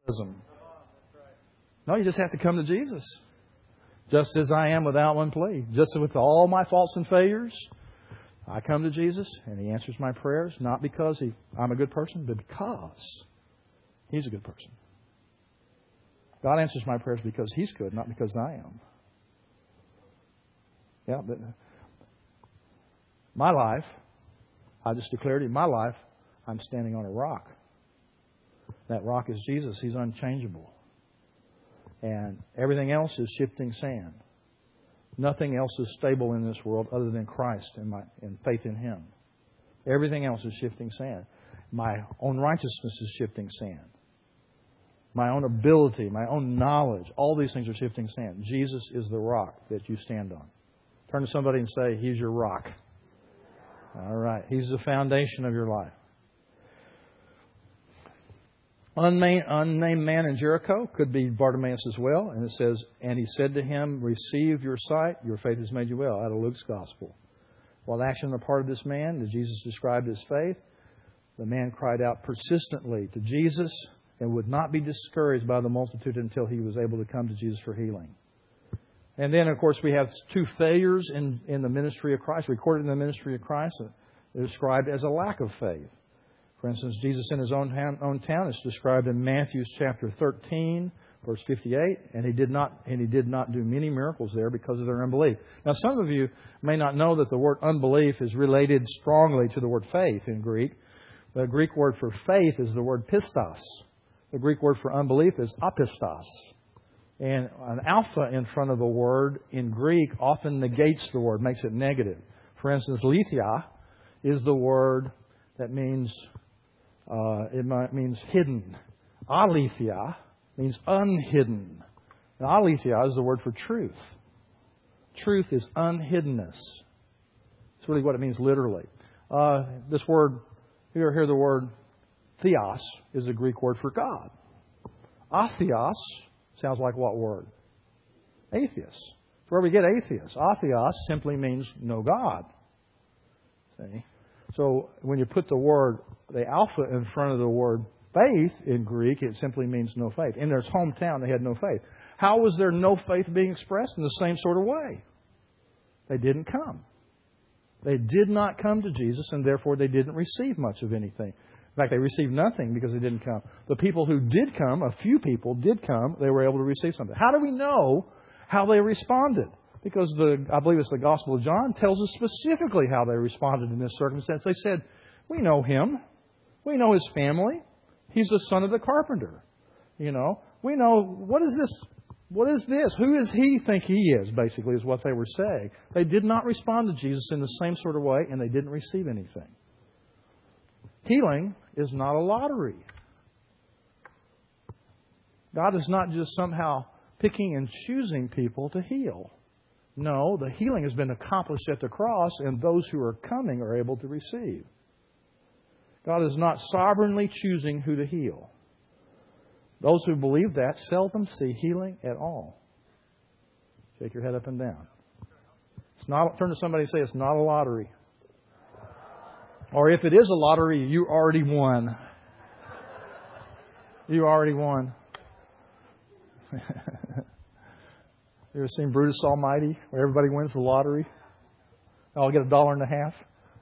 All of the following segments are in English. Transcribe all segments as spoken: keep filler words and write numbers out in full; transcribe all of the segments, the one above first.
No, you just have to come to Jesus. Just as I am without one plea. Just with all my faults and failures, I come to Jesus and He answers my prayers. Not because he, I'm a good person, but because He's a good person. God answers my prayers because He's good, not because I am. Yeah, but my life, I just declared in my life, I'm standing on a rock. That rock is Jesus. He's unchangeable. And everything else is shifting sand. Nothing else is stable in this world other than Christ and my and faith in Him. Everything else is shifting sand. My own righteousness is shifting sand. My own ability, my own knowledge, all these things are shifting sand. Jesus is the rock that you stand on. Turn to somebody and say, He's your rock. All right. He's the foundation of your life. Unnamed, unnamed man in Jericho could be Bartimaeus as well. And it says, and he said to him, receive your sight, your faith has made you well, out of Luke's Gospel. While action on the part of this man, that Jesus described his faith, the man cried out persistently to Jesus and would not be discouraged by the multitude until he was able to come to Jesus for healing. And then, of course, we have two failures in, in the ministry of Christ, recorded in the ministry of Christ. They're described as a lack of faith. For instance, Jesus in His own, own town is described in Matthew chapter thirteen, verse fifty-eight, and he did not and he did not do many miracles there because of their unbelief. Now, some of you may not know that the word unbelief is related strongly to the word faith in Greek. The Greek word for faith is the word pistos. The Greek word for unbelief is apistos. And an alpha in front of the word in Greek often negates the word, makes it negative. For instance, lithia is the word that means uh, it means hidden. Aletheia means unhidden. And aletheia is the word for truth. Truth is unhiddenness. That's really what it means literally. Uh, this word, you ever hear the word theos, is a Greek word for God. Atheos sounds like what word? Atheist. It's where we get atheist. Atheos simply means no God. See? So when you put the word, the alpha in front of the word faith in Greek, it simply means no faith. In their hometown, they had no faith. How was there no faith being expressed? In the same sort of way. They didn't come. They did not come to Jesus, and therefore they didn't receive much of anything. In fact, they received nothing because they didn't come. The people who did come, a few people did come, they were able to receive something. How do we know how they responded? Because the, I believe it's the Gospel of John tells us specifically how they responded in this circumstance. They said, we know him. We know his family. He's the son of the carpenter. You know, we know, what is this? What is this? Who does he think he is, basically, is what they were saying. They did not respond to Jesus in the same sort of way, and they didn't receive anything. Healing is not a lottery. God is not just somehow picking and choosing people to heal. No, the healing has been accomplished at the cross, and those who are coming are able to receive. God is not sovereignly choosing who to heal. Those who believe that seldom see healing at all. Shake your head up and down. It's not. Turn to somebody and say, it's not a lottery. Or if it is a lottery, you already won. You already won. You ever seen Brutus Almighty, where everybody wins the lottery? I'll get a dollar and a half.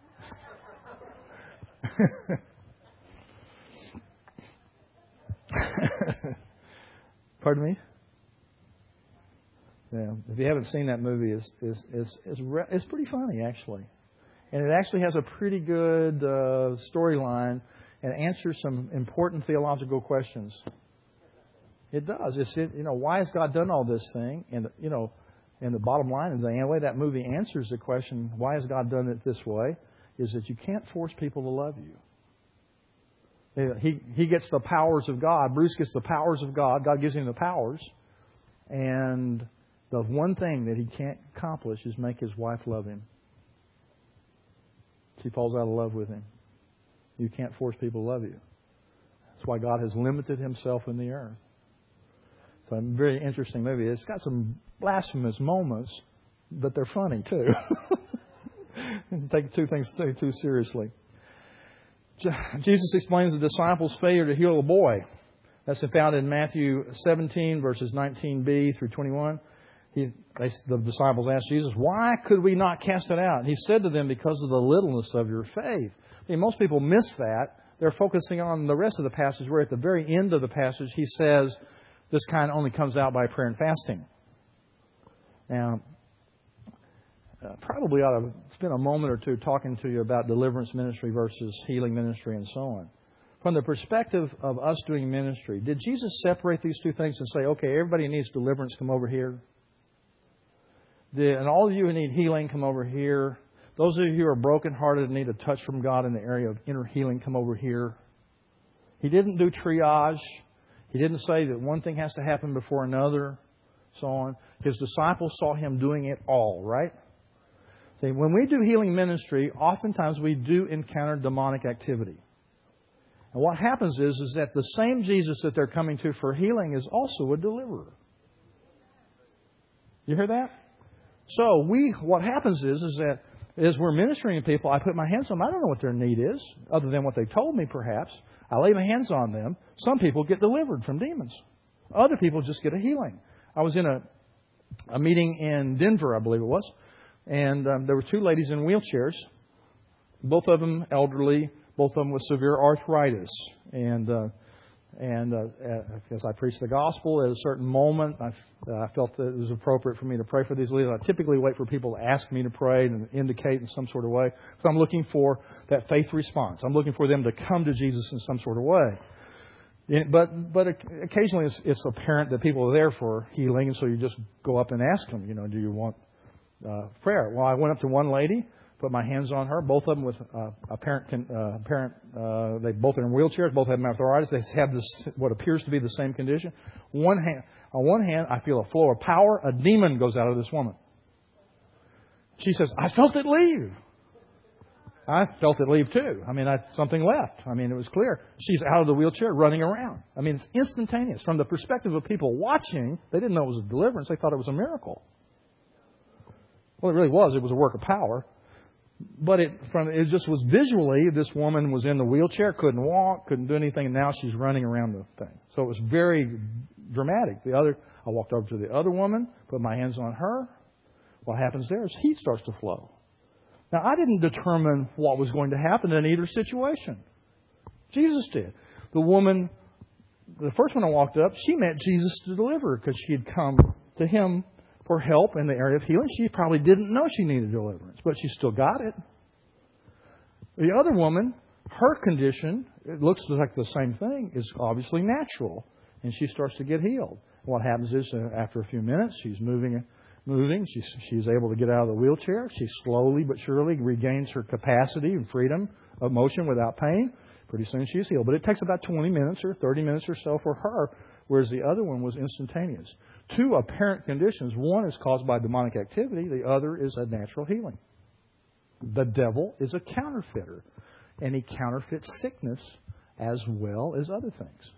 Pardon me? Yeah, if you haven't seen that movie, it's it's it's it's, re- it's pretty funny actually, and it actually has a pretty good uh, storyline and answers some important theological questions. It does. It's it, you know, why has God done all this thing? And you know, and the bottom line is the way that movie answers the question, why has God done it this way? Is that you can't force people to love you. He he gets the powers of God. Bruce gets the powers of God. God gives him the powers. And the one thing that he can't accomplish is make his wife love him. She falls out of love with him. You can't force people to love you. That's why God has limited himself in the earth. So a very interesting movie. It's got some blasphemous moments, but they're funny too. Take two things too seriously. Jesus explains the disciples' failure to heal a boy. That's found in Matthew seventeen, verses nineteen b through twenty-one. He, they, the disciples asked Jesus, why could we not cast it out? And He said to them, because of the littleness of your faith. I mean, most people miss that. They're focusing on the rest of the passage, where at the very end of the passage, He says, this kind only comes out by prayer and fasting. Now, uh, probably ought to spend a moment or two talking to you about deliverance ministry versus healing ministry and so on. From the perspective of us doing ministry, did Jesus separate these two things and say, okay, everybody who needs deliverance, come over here? Did, and all of you who need healing, come over here. Those of you who are brokenhearted and need a touch from God in the area of inner healing, come over here. He didn't do triage. He didn't say that one thing has to happen before another, so on. His disciples saw Him doing it all, right? See, when we do healing ministry, oftentimes we do encounter demonic activity. And what happens is, is that the same Jesus that they're coming to for healing is also a deliverer. You hear that? So we, what happens is, is that as we're ministering to people, I put my hands on them. I don't know what their need is, other than what they told me, perhaps. I lay my hands on them. Some people get delivered from demons. Other people just get a healing. I was in a, a meeting in Denver, I believe it was, and um, there were two ladies in wheelchairs, both of them elderly, both of them with severe arthritis. And uh, and uh, as I preached the gospel, at a certain moment, I, uh, I felt that it was appropriate for me to pray for these ladies. I typically wait for people to ask me to pray and indicate in some sort of way. So I'm looking for that faith response. I'm looking for them to come to Jesus in some sort of way. But but occasionally it's, it's apparent that people are there for healing, and so you just go up and ask them, you know, do you want uh, prayer? Well, I went up to one lady, put my hands on her, both of them with uh, apparent, uh, apparent uh, they both are in wheelchairs, both have arthritis. They have this, what appears to be the same condition. One hand, on one hand, I feel a flow of power. A demon goes out of this woman. She says, I felt it leave. I felt it leave too. I mean, I, something left. I mean, it was clear. She's out of the wheelchair running around. I mean, it's instantaneous. From the perspective of people watching, they didn't know it was a deliverance. They thought it was a miracle. Well, it really was. It was a work of power. But it from it just was visually, this woman was in the wheelchair, couldn't walk, couldn't do anything, and now she's running around the thing. So it was very dramatic. The other, I walked over to the other woman, put my hands on her. What happens there is heat starts to flow. Now, I didn't determine what was going to happen in either situation. Jesus did. The woman, the first one I walked up, she met Jesus to deliver her because she had come to Him for help in the area of healing. She probably didn't know she needed deliverance, but she still got it. The other woman, her condition, it looks like the same thing, is obviously natural, and she starts to get healed. What happens is, uh, after a few minutes, she's moving moving. She's, she's able to get out of the wheelchair. She slowly but surely regains her capacity and freedom of motion without pain. Pretty soon she's healed. But it takes about twenty minutes or thirty minutes or so for her, whereas the other one was instantaneous. Two apparent conditions. One is caused by demonic activity. The other is a natural healing. The devil is a counterfeiter, and he counterfeits sickness as well as other things.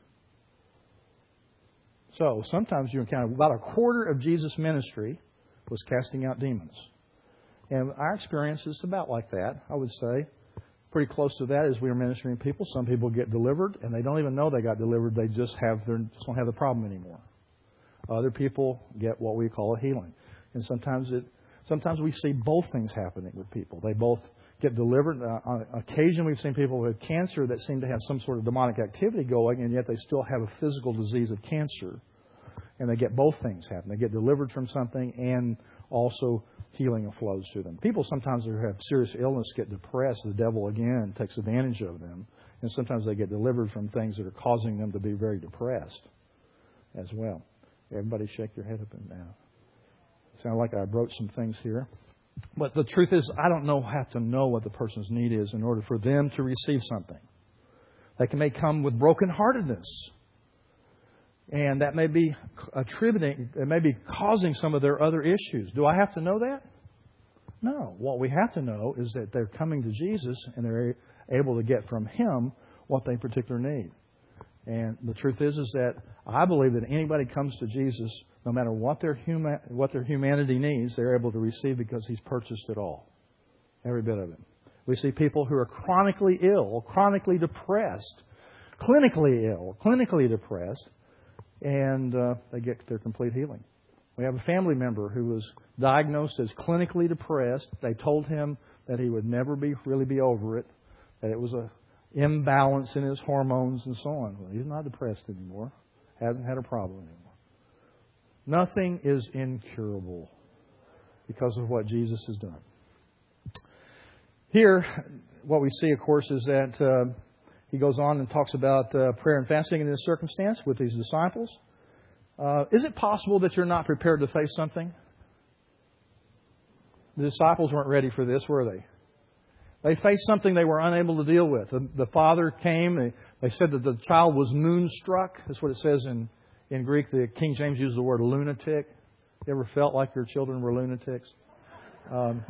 So sometimes you encounter about a quarter of Jesus' ministry was casting out demons. And our experience is about like that, I would say. Pretty close to that as we are ministering to people. Some people get delivered, and they don't even know they got delivered. They just have their, just don't have the problem anymore. Other people get what we call a healing. And sometimes it, sometimes we see both things happening with people. They both get delivered. Uh, on occasion, we've seen people with cancer that seem to have some sort of demonic activity going, and yet they still have a physical disease of cancer. And they get both things happen. They get delivered from something, and also healing flows to them. People sometimes who have serious illness get depressed. The devil, again, takes advantage of them. And sometimes they get delivered from things that are causing them to be very depressed as well. Everybody shake your head up and down. It sounds like I broke some things here. But the truth is, I don't know have to know what the person's need is in order for them to receive something. They can may come with brokenheartedness. And that may be attributing, it may be causing some of their other issues. Do I have to know that? No. What we have to know is that they're coming to Jesus and they're able to get from Him what they particularly need. And the truth is, is that I believe that anybody comes to Jesus, no matter what their human, what their humanity needs, they're able to receive because He's purchased it all. Every bit of it. We see people who are chronically ill, chronically depressed, clinically ill, clinically depressed, and uh, they get their complete healing. We have a family member who was diagnosed as clinically depressed. They told him that he would never be really be over it, that it was a imbalance in his hormones and so on. Well, he's not depressed anymore. Hasn't had a problem anymore. Nothing is incurable because of what Jesus has done. Here, what we see, of course, is that uh, he goes on and talks about uh, prayer and fasting in this circumstance with these disciples. Uh, is it possible that you're not prepared to face something? The disciples weren't ready for this, were they? They faced something they were unable to deal with. The, the father came. They, they said that the child was moonstruck. That's what it says in, in Greek. The King James uses the word lunatic. You ever felt like your children were lunatics? Um,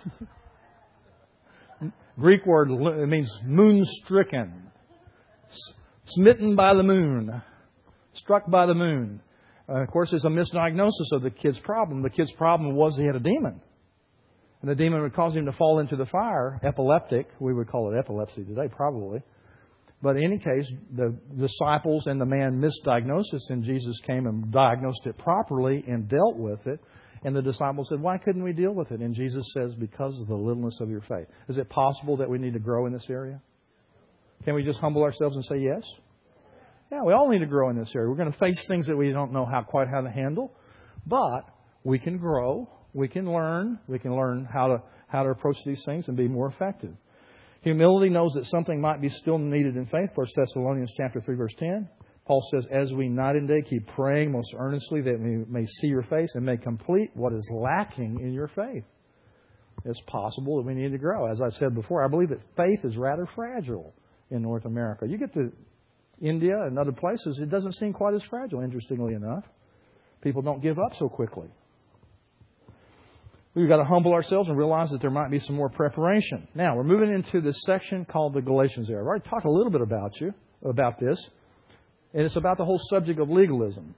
Greek word, it means moon-stricken. Smitten by the moon. Struck by the moon. Uh, of course, it's a misdiagnosis of the kid's problem. The kid's problem was he had a demon. And the demon would cause him to fall into the fire, epileptic. We would call it epilepsy today, probably. But in any case, the disciples and the man misdiagnosed this, and Jesus came and diagnosed it properly and dealt with it. And the disciples said, why couldn't we deal with it? And Jesus says, because of the littleness of your faith. Is it possible that we need to grow in this area? Can we just humble ourselves and say yes? Yeah, we all need to grow in this area. We're going to face things that we don't know how quite how to handle. But we can grow. We can learn. We can learn how to how to approach these things and be more effective. Humility knows that something might be still needed in faith. First Thessalonians chapter three, verse ten. Paul says, as we night and day keep praying most earnestly that we may see your face and may complete what is lacking in your faith. It's possible that we need to grow. As I said before, I believe that faith is rather fragile in North America. You get to India and other places, it doesn't seem quite as fragile, interestingly enough. People don't give up so quickly. We've got to humble ourselves and realize that there might be some more preparation. Now, we're moving into this section called the Galatians area. I've already talked a little bit about you, about this. And it's about the whole subject of legalism.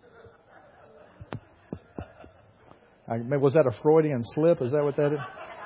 I, was that a Freudian slip? Is that what that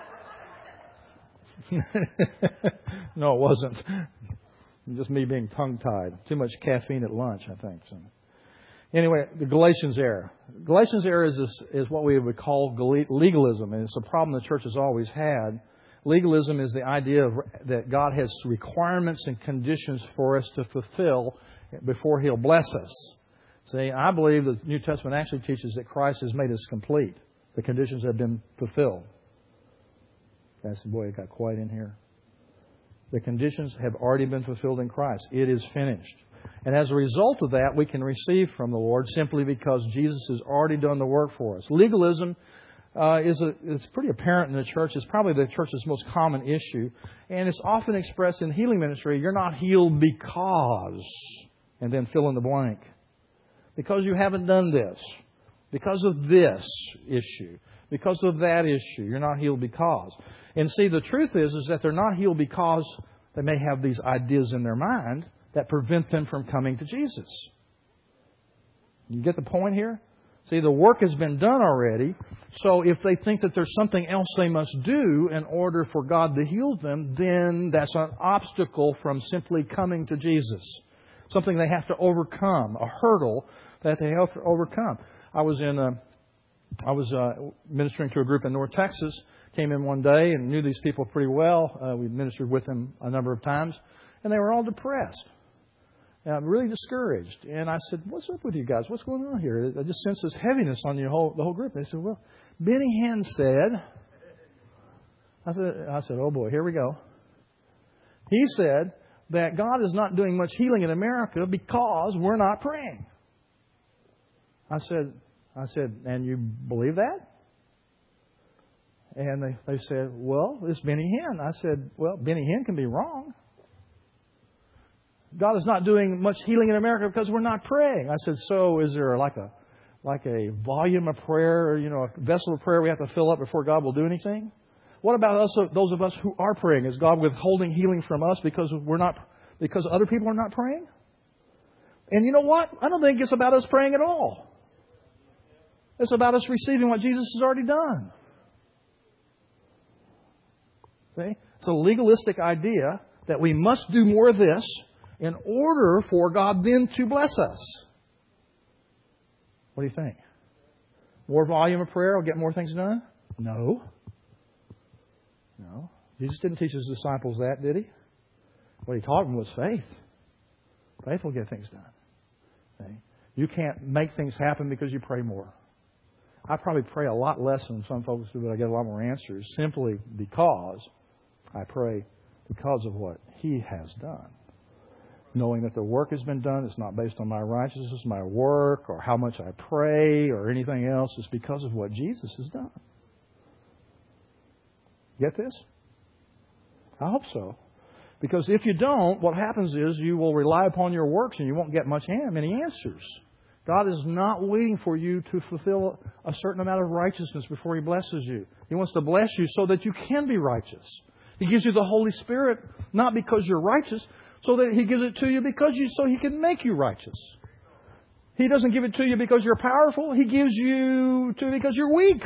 is? No, it wasn't. Just me being tongue-tied. Too much caffeine at lunch, I think. So. Anyway, the Galatians era. Galatians era is, this, is what we would call legalism, and it's a problem the church has always had. Legalism is the idea of, that God has requirements and conditions for us to fulfill before He'll bless us. See, I believe the New Testament actually teaches that Christ has made us complete. The conditions have been fulfilled. That's, boy, it got quiet in here. The conditions have already been fulfilled in Christ. It is finished. And as a result of that, we can receive from the Lord simply because Jesus has already done the work for us. Legalism uh, is a, it's pretty apparent in the church. It's probably the church's most common issue. And it's often expressed in healing ministry. You're not healed because, and then fill in the blank. Because you haven't done this. Because of this issue. Because of that issue. You're not healed because. And see, the truth is, is that they're not healed because they may have these ideas in their mind that prevent them from coming to Jesus. You get the point here? See, the work has been done already. So if they think that there's something else they must do in order for God to heal them, then that's an obstacle from simply coming to Jesus. Something they have to overcome, a hurdle that they have to overcome. I was in a, I was uh, ministering to a group in North Texas. Came in one day and knew these people pretty well. Uh, we ministered with them a number of times, and they were all depressed. And I'm really discouraged. And I said, "What's up with you guys? What's going on here?" I just sense this heaviness on your whole the whole group. And they said, "Well, Benny Hinn said." I said, "I said, oh boy, here we go." He said that God is not doing much healing in America because we're not praying. I said, I said, "And you believe that?" And they, they said, "Well, it's Benny Hinn." I said, "Well, Benny Hinn can be wrong. God is not doing much healing in America because we're not praying." I said, "So is there like a like a volume of prayer, or, you know, a vessel of prayer we have to fill up before God will do anything? What about us, those of us who are praying? Is God withholding healing from us because we're not because other people are not praying?" And you know what? I don't think it's about us praying at all. It's about us receiving what Jesus has already done. See? It's a legalistic idea that we must do more of this in order for God then to bless us. What do you think? More volume of prayer will get more things done? No. No. Jesus didn't teach His disciples that, did He? What He taught them was faith. Faith will get things done. Okay? You can't make things happen because you pray more. I probably pray a lot less than some folks do, but I get a lot more answers simply because I pray because of what He has done. Knowing that the work has been done, it's not based on my righteousness, my work, or how much I pray, or anything else. It's because of what Jesus has done. Get this? I hope so. Because if you don't, what happens is you will rely upon your works and you won't get much many answers. God is not waiting for you to fulfill a certain amount of righteousness before He blesses you. He wants to bless you so that you can be righteous. He gives you the Holy Spirit not because you're righteous, so that He gives it to you because you, so He can make you righteous. He doesn't give it to you because you're powerful. He gives you to you because you're weak.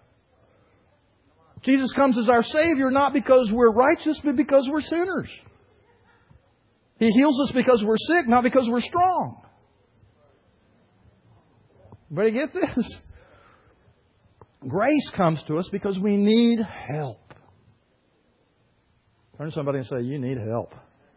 Jesus comes as our Savior not because we're righteous, but because we're sinners. He heals us because we're sick, not because we're strong. But you get this? Grace comes to us because we need help. Turn to somebody and say, you need help.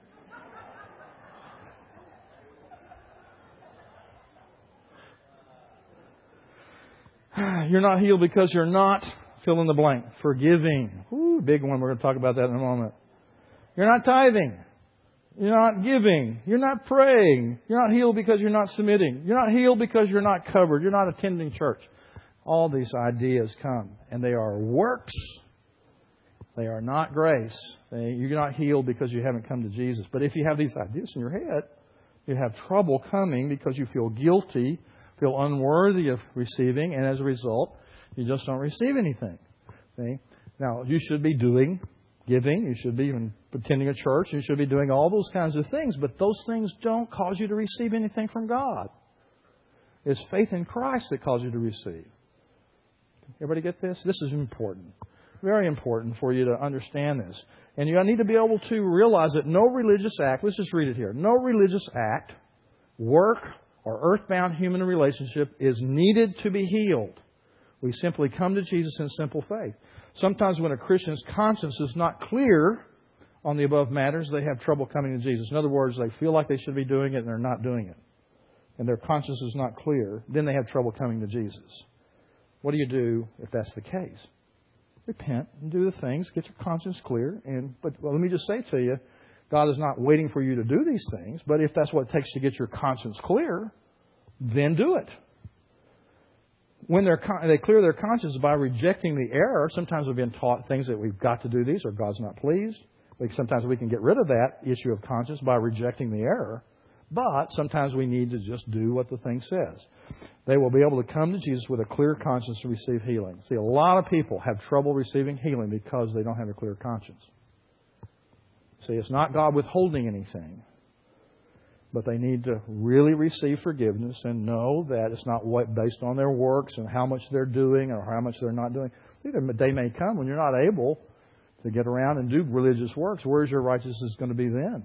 You're not healed because you're not, fill in the blank, forgiving. Ooh, big one. We're going to talk about that in a moment. You're not tithing. You're not giving. You're not praying. You're not healed because you're not submitting. You're not healed because you're not covered. You're not attending church. All these ideas come, and they are works. They are not grace. They, you're not healed because you haven't come to Jesus. But if you have these ideas in your head, you have trouble coming because you feel guilty, feel unworthy of receiving, and as a result, you just don't receive anything. See? Now, you should be doing giving. You should be even attending a church. You should be doing all those kinds of things. But those things don't cause you to receive anything from God. It's faith in Christ that causes you to receive. Everybody get this? This is important. Very important for you to understand this. And you need to be able to realize that no religious act, let's just read it here, no religious act, work, or earthbound human relationship is needed to be healed. We simply come to Jesus in simple faith. Sometimes when a Christian's conscience is not clear on the above matters, they have trouble coming to Jesus. In other words, they feel like they should be doing it and they're not doing it. And their conscience is not clear. Then they have trouble coming to Jesus. What do you do if that's the case? Repent and do the things. Get your conscience clear. And but well, let me just say to you, God is not waiting for you to do these things. But if that's what it takes to get your conscience clear, then do it. When they're, they clear their conscience by rejecting the error, sometimes we've been taught things that we've got to do these or God's not pleased. Like sometimes we can get rid of that issue of conscience by rejecting the error. But sometimes we need to just do what the thing says. They will be able to come to Jesus with a clear conscience to receive healing. See, a lot of people have trouble receiving healing because they don't have a clear conscience. See, it's not God withholding anything. But they need to really receive forgiveness and know that it's not what based on their works and how much they're doing or how much they're not doing. The day may come when you're not able to get around and do religious works. Where's your righteousness going to be then?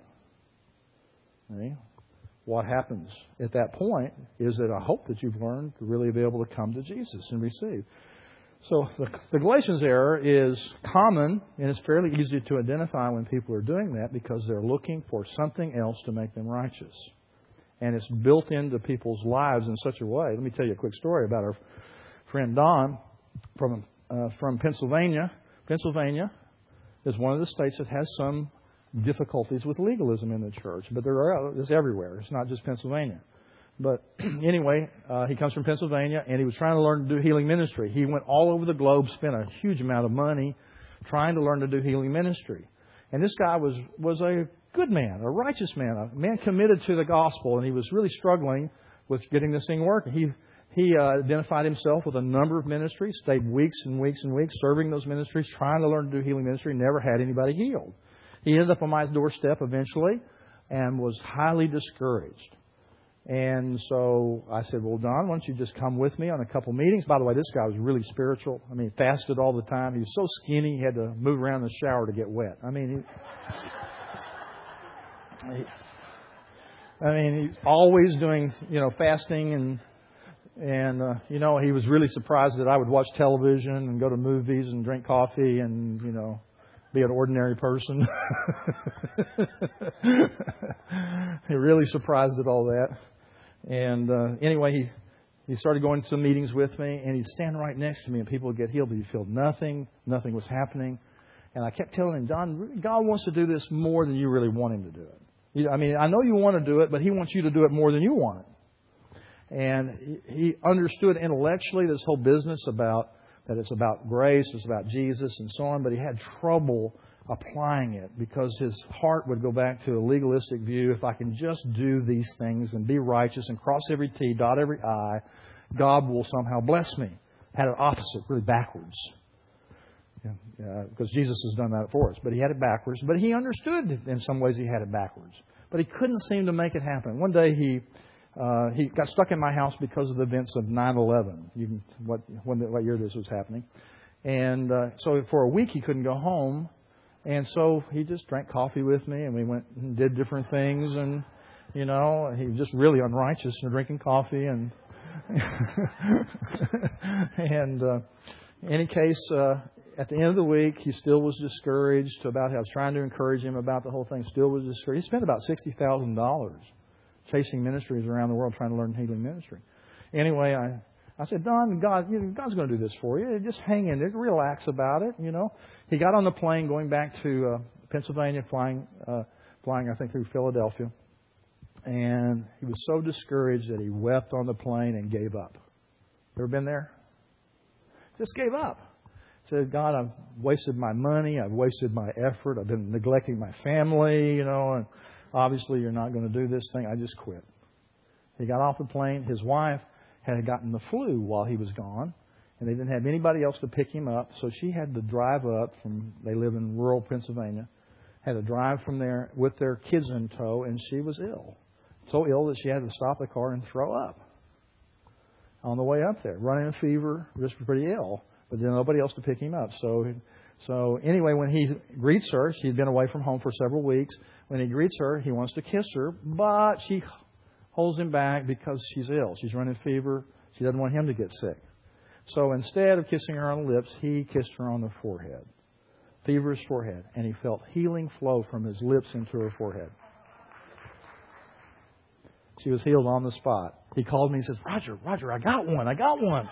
See? What happens at that point is that I hope that you've learned to really be able to come to Jesus and receive. So the, the Galatians error is common, and it's fairly easy to identify when people are doing that because they're looking for something else to make them righteous. And it's built into people's lives in such a way. Let me tell you a quick story about our friend Don from uh, from Pennsylvania. Pennsylvania is one of the states that has some difficulties with legalism in the church, but there are it's everywhere. It's not just Pennsylvania. But anyway, uh, he comes from Pennsylvania, and he was trying to learn to do healing ministry. He went all over the globe, spent a huge amount of money trying to learn to do healing ministry. And this guy was, was a good man, a righteous man, a man committed to the gospel, and he was really struggling with getting this thing working. He he uh, identified himself with a number of ministries, stayed weeks and weeks and weeks serving those ministries, trying to learn to do healing ministry, never had anybody healed. He ended up on my doorstep eventually and was highly discouraged. And so I said, well, Don, why don't you just come with me on a couple meetings? By the way, this guy was really spiritual. I mean, he fasted all the time. He was so skinny, he had to move around in the shower to get wet. I mean, he, he, I mean, he's always doing, you know, fasting and, and, uh, you know, he was really surprised that I would watch television and go to movies and drink coffee and, you know, be an ordinary person. He really surprised at all that. And, uh, anyway, he, he started going to some meetings with me, and he'd stand right next to me, and people would get healed, but he felt nothing. Nothing was happening. And I kept telling him, Don, God wants to do this more than you really want Him to do it. You, I mean, I know you want to do it, but He wants you to do it more than you want it. And he, he understood intellectually this whole business about that it's about grace, it's about Jesus, and so on, but he had trouble applying it because his heart would go back to a legalistic view. If I can just do these things and be righteous and cross every T, dot every I, God will somehow bless me. Had it opposite, really backwards. Yeah, because Jesus has done that for us. But he had it backwards. But he understood in some ways he had it backwards. But he couldn't seem to make it happen. One day he uh, he got stuck in my house because of the events of nine eleven. You can, what, when, what year this was happening. And uh, so for a week he couldn't go home. And so he just drank coffee with me, and we went and did different things. And, you know, he was just really unrighteous and drinking coffee. And, and uh, in any case, uh, at the end of the week, he still was discouraged about how I was trying to encourage him about the whole thing. Still was discouraged. He spent about sixty thousand dollars chasing ministries around the world trying to learn healing ministry. Anyway, I, I said, Don, God, you know, God's going to do this for you. Just hang in there. Relax about it, you know. He got on the plane going back to uh, Pennsylvania, flying, uh, flying, I think, through Philadelphia. And he was so discouraged that he wept on the plane and gave up. Ever been there? Just gave up. Said, God, I've wasted my money. I've wasted my effort. I've been neglecting my family, you know, and obviously you're not going to do this thing. I just quit. He got off the plane. His wife had gotten the flu while he was gone, and they didn't have anybody else to pick him up, so she had to drive up from, they live in rural Pennsylvania, had to drive from there with their kids in tow, and she was ill. So ill that she had to stop the car and throw up on the way up there, running a fever, just pretty ill. But then nobody else to pick him up. So, so anyway, when he greets her, she'd been away from home for several weeks. When he greets her, he wants to kiss her, but she holds him back because she's ill. She's running fever. She doesn't want him to get sick. So instead of kissing her on the lips, he kissed her on the forehead, feverish forehead, and he felt healing flow from his lips into her forehead. She was healed on the spot. He called me and says, Roger, Roger, I got one. I got one.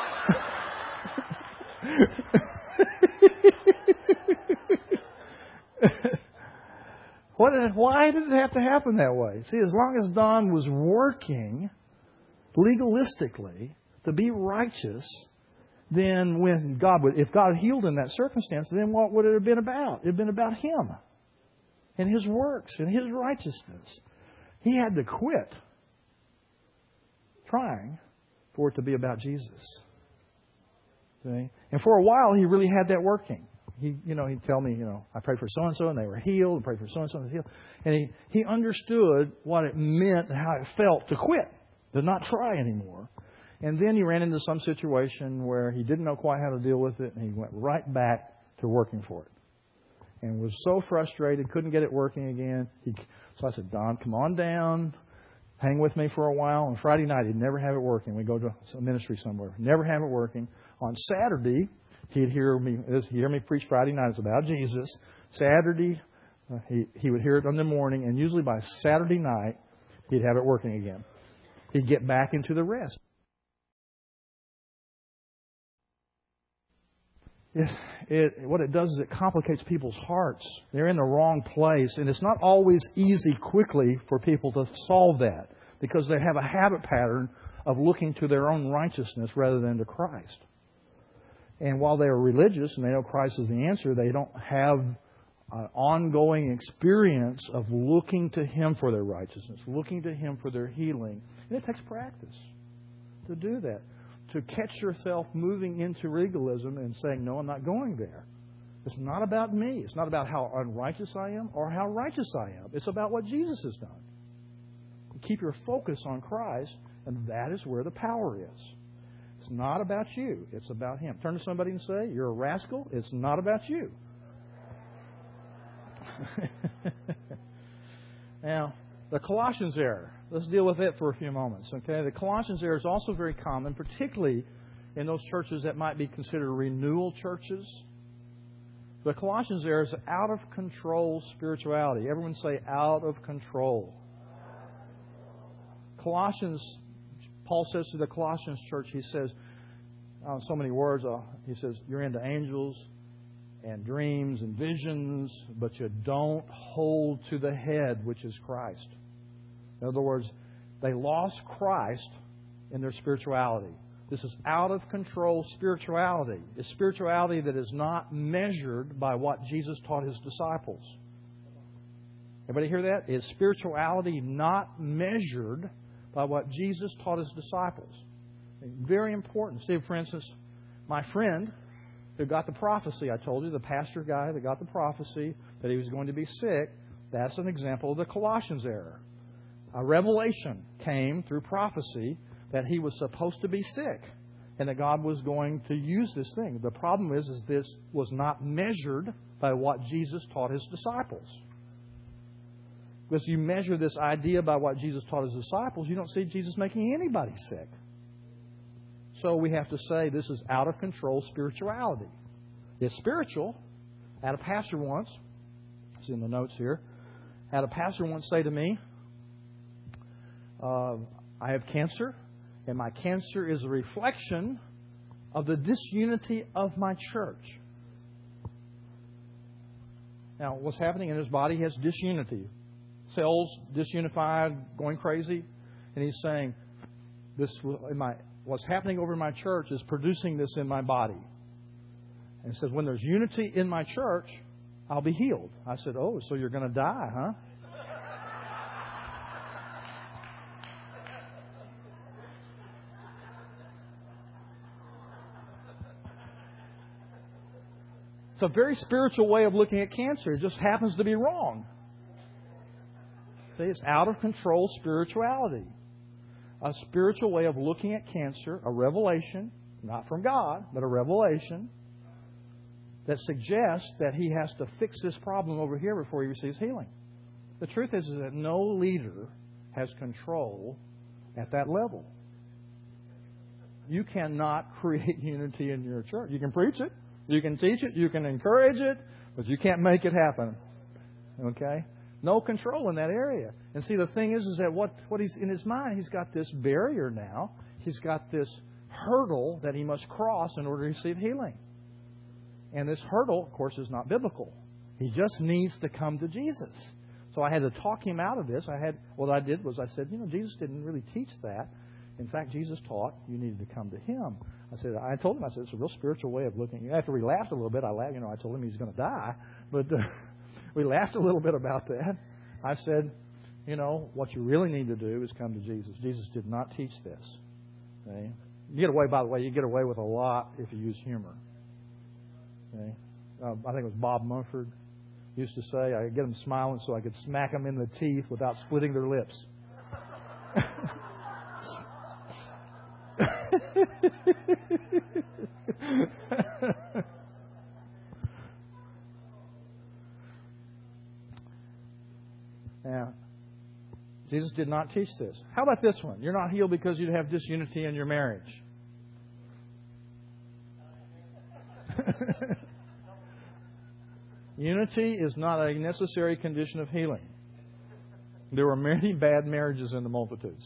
what did, why did it have to happen that way? See, as long as Don was working legalistically to be righteous, then when God would, if God healed in that circumstance, then what would it have been about? It would have been about him and his works and his righteousness. He had to quit trying for it to be about Jesus. See? And for a while, he really had that working. He, you know, he'd tell me, you know, I prayed for so and so and they were healed. I prayed for so and so and they were healed. And he, he understood what it meant and how it felt to quit, to not try anymore. And then he ran into some situation where he didn't know quite how to deal with it, and he went right back to working for it. And was so frustrated, couldn't get it working again. He, so I said, Don, come on down. Hang with me for a while. On Friday night, he'd never have it working. We'd go to a ministry somewhere. Never have it working. On Saturday, he'd hear me he'd hear me preach Friday night. It's about Jesus. Saturday, uh, he, he would hear it in the morning. And usually by Saturday night, he'd have it working again. He'd get back into the rest. It, it, what it does is it complicates people's hearts. They're in the wrong place. And it's not always easy quickly for people to solve that because they have a habit pattern of looking to their own righteousness rather than to Christ. And while they are religious and they know Christ is the answer, they don't have an ongoing experience of looking to Him for their righteousness, looking to Him for their healing. And it takes practice to do that. To catch yourself moving into legalism and saying, no, I'm not going there. It's not about me. It's not about how unrighteous I am or how righteous I am. It's about what Jesus has done. You keep your focus on Christ, and that is where the power is. It's not about you. It's about Him. Turn to somebody and say, you're a rascal. It's not about you. Now, The Colossians error. Let's deal with it for a few moments. Okay, the Colossians error is also very common, particularly in those churches that might be considered renewal churches. The Colossians error is out of control spirituality. Everyone say out of control. Colossians, Paul says to the Colossians church, he says, uh, so many words, uh, he says, you're into angels and dreams and visions, but you don't hold to the head, which is Christ. In other words, they lost Christ in their spirituality. This is out of control spirituality. It's spirituality that is not measured by what Jesus taught His disciples. Everybody hear that? It's spirituality not measured by what Jesus taught His disciples. Very important. See, for instance, my friend who got the prophecy, I told you, the pastor guy that got the prophecy that he was going to be sick, that's an example of the Colossians error. A revelation came through prophecy that he was supposed to be sick and that God was going to use this thing. The problem is, is this was not measured by what Jesus taught His disciples. Because you measure this idea by what Jesus taught His disciples, you don't see Jesus making anybody sick. So we have to say this is out of control spirituality. It's spiritual. I had a pastor once, it's in the notes here, I had a pastor once say to me, uh, I have cancer, and my cancer is a reflection of the disunity of my church. Now, what's happening in his body? He has disunity. Cells disunified, going crazy. And he's saying, "This, in my, what's happening over in my church is producing this in my body." And he says, when there's unity in my church, I'll be healed. I said, oh, so you're going to die, huh? It's a very spiritual way of looking at cancer. It just happens to be wrong. See, it's out of control spirituality. A spiritual way of looking at cancer, a revelation, not from God, but a revelation that suggests that he has to fix this problem over here before he receives healing. The truth is, is that no leader has control at that level. You cannot create unity in your church. You can preach it, you can teach it, you can encourage it, but you can't make it happen. Okay? No control in that area. And see, the thing is, is that what, what he's in his mind, he's got this barrier now. He's got this hurdle that he must cross in order to receive healing. And this hurdle, of course, is not biblical. He just needs to come to Jesus. So I had to talk him out of this. I had what I did was I said, you know, Jesus didn't really teach that. In fact, Jesus taught you needed to come to Him. I said, I told him, I said, it's a real spiritual way of looking. After we laughed a little bit, I laughed, you know, I told him he's going to die, but uh, we laughed a little bit about that. I said, you know, what you really need to do is come to Jesus. Jesus did not teach this. Okay? You get away, by the way, you get away with a lot if you use humor. Okay? Uh, I think it was Bob Mumford used to say, I get them smiling so I could smack them in the teeth without splitting their lips. Now, Jesus did not teach this. How about this one? You're not healed because you have disunity in your marriage. Unity is not a necessary condition of healing. There were many bad marriages in the multitudes.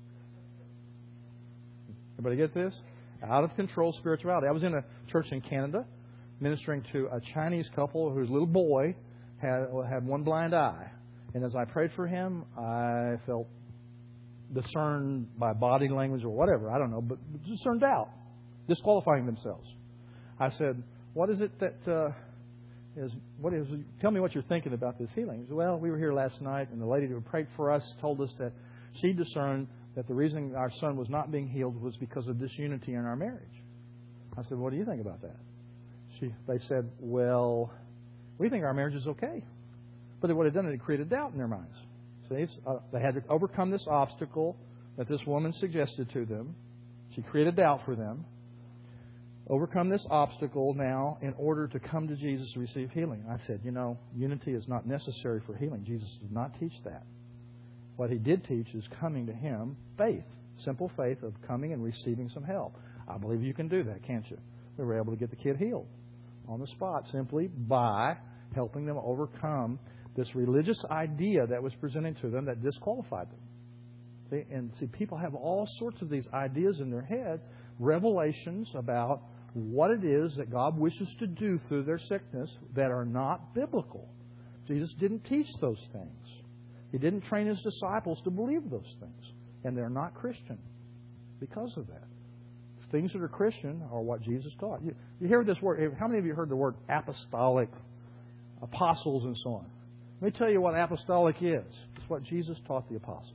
Everybody get this? Out of control spirituality. I was in a church in Canada ministering to a Chinese couple whose little boy had had one blind eye. And as I prayed for him, I felt discerned by body language or whatever, I don't know, but discerned out, disqualifying themselves. I said, what is it that uh, is, what is, tell me what you're thinking about this healing. He said, well, we were here last night, and the lady who prayed for us told us that she discerned that the reason our son was not being healed was because of disunity in our marriage. I said, what do you think about that? She, they said, well, we think our marriage is okay. But what it done, it created doubt in their minds. So they, uh, they had to overcome this obstacle that this woman suggested to them. She created doubt for them. Overcome this obstacle now in order to come to Jesus to receive healing. I said, you know, unity is not necessary for healing. Jesus did not teach that. What he did teach is coming to him, faith, simple faith of coming and receiving some help. I believe you can do that, can't you? They were able to get the kid healed on the spot simply by helping them overcome this religious idea that was presented to them that disqualified them. See? And see, people have all sorts of these ideas in their head, revelations about what it is that God wishes to do through their sickness that are not biblical. Jesus didn't teach those things. He didn't train His disciples to believe those things. And they're not Christian because of that. Things that are Christian are what Jesus taught. You, you hear this word. How many of you heard the word apostolic, apostles and so on? Let me tell you what apostolic is. It's what Jesus taught the apostles.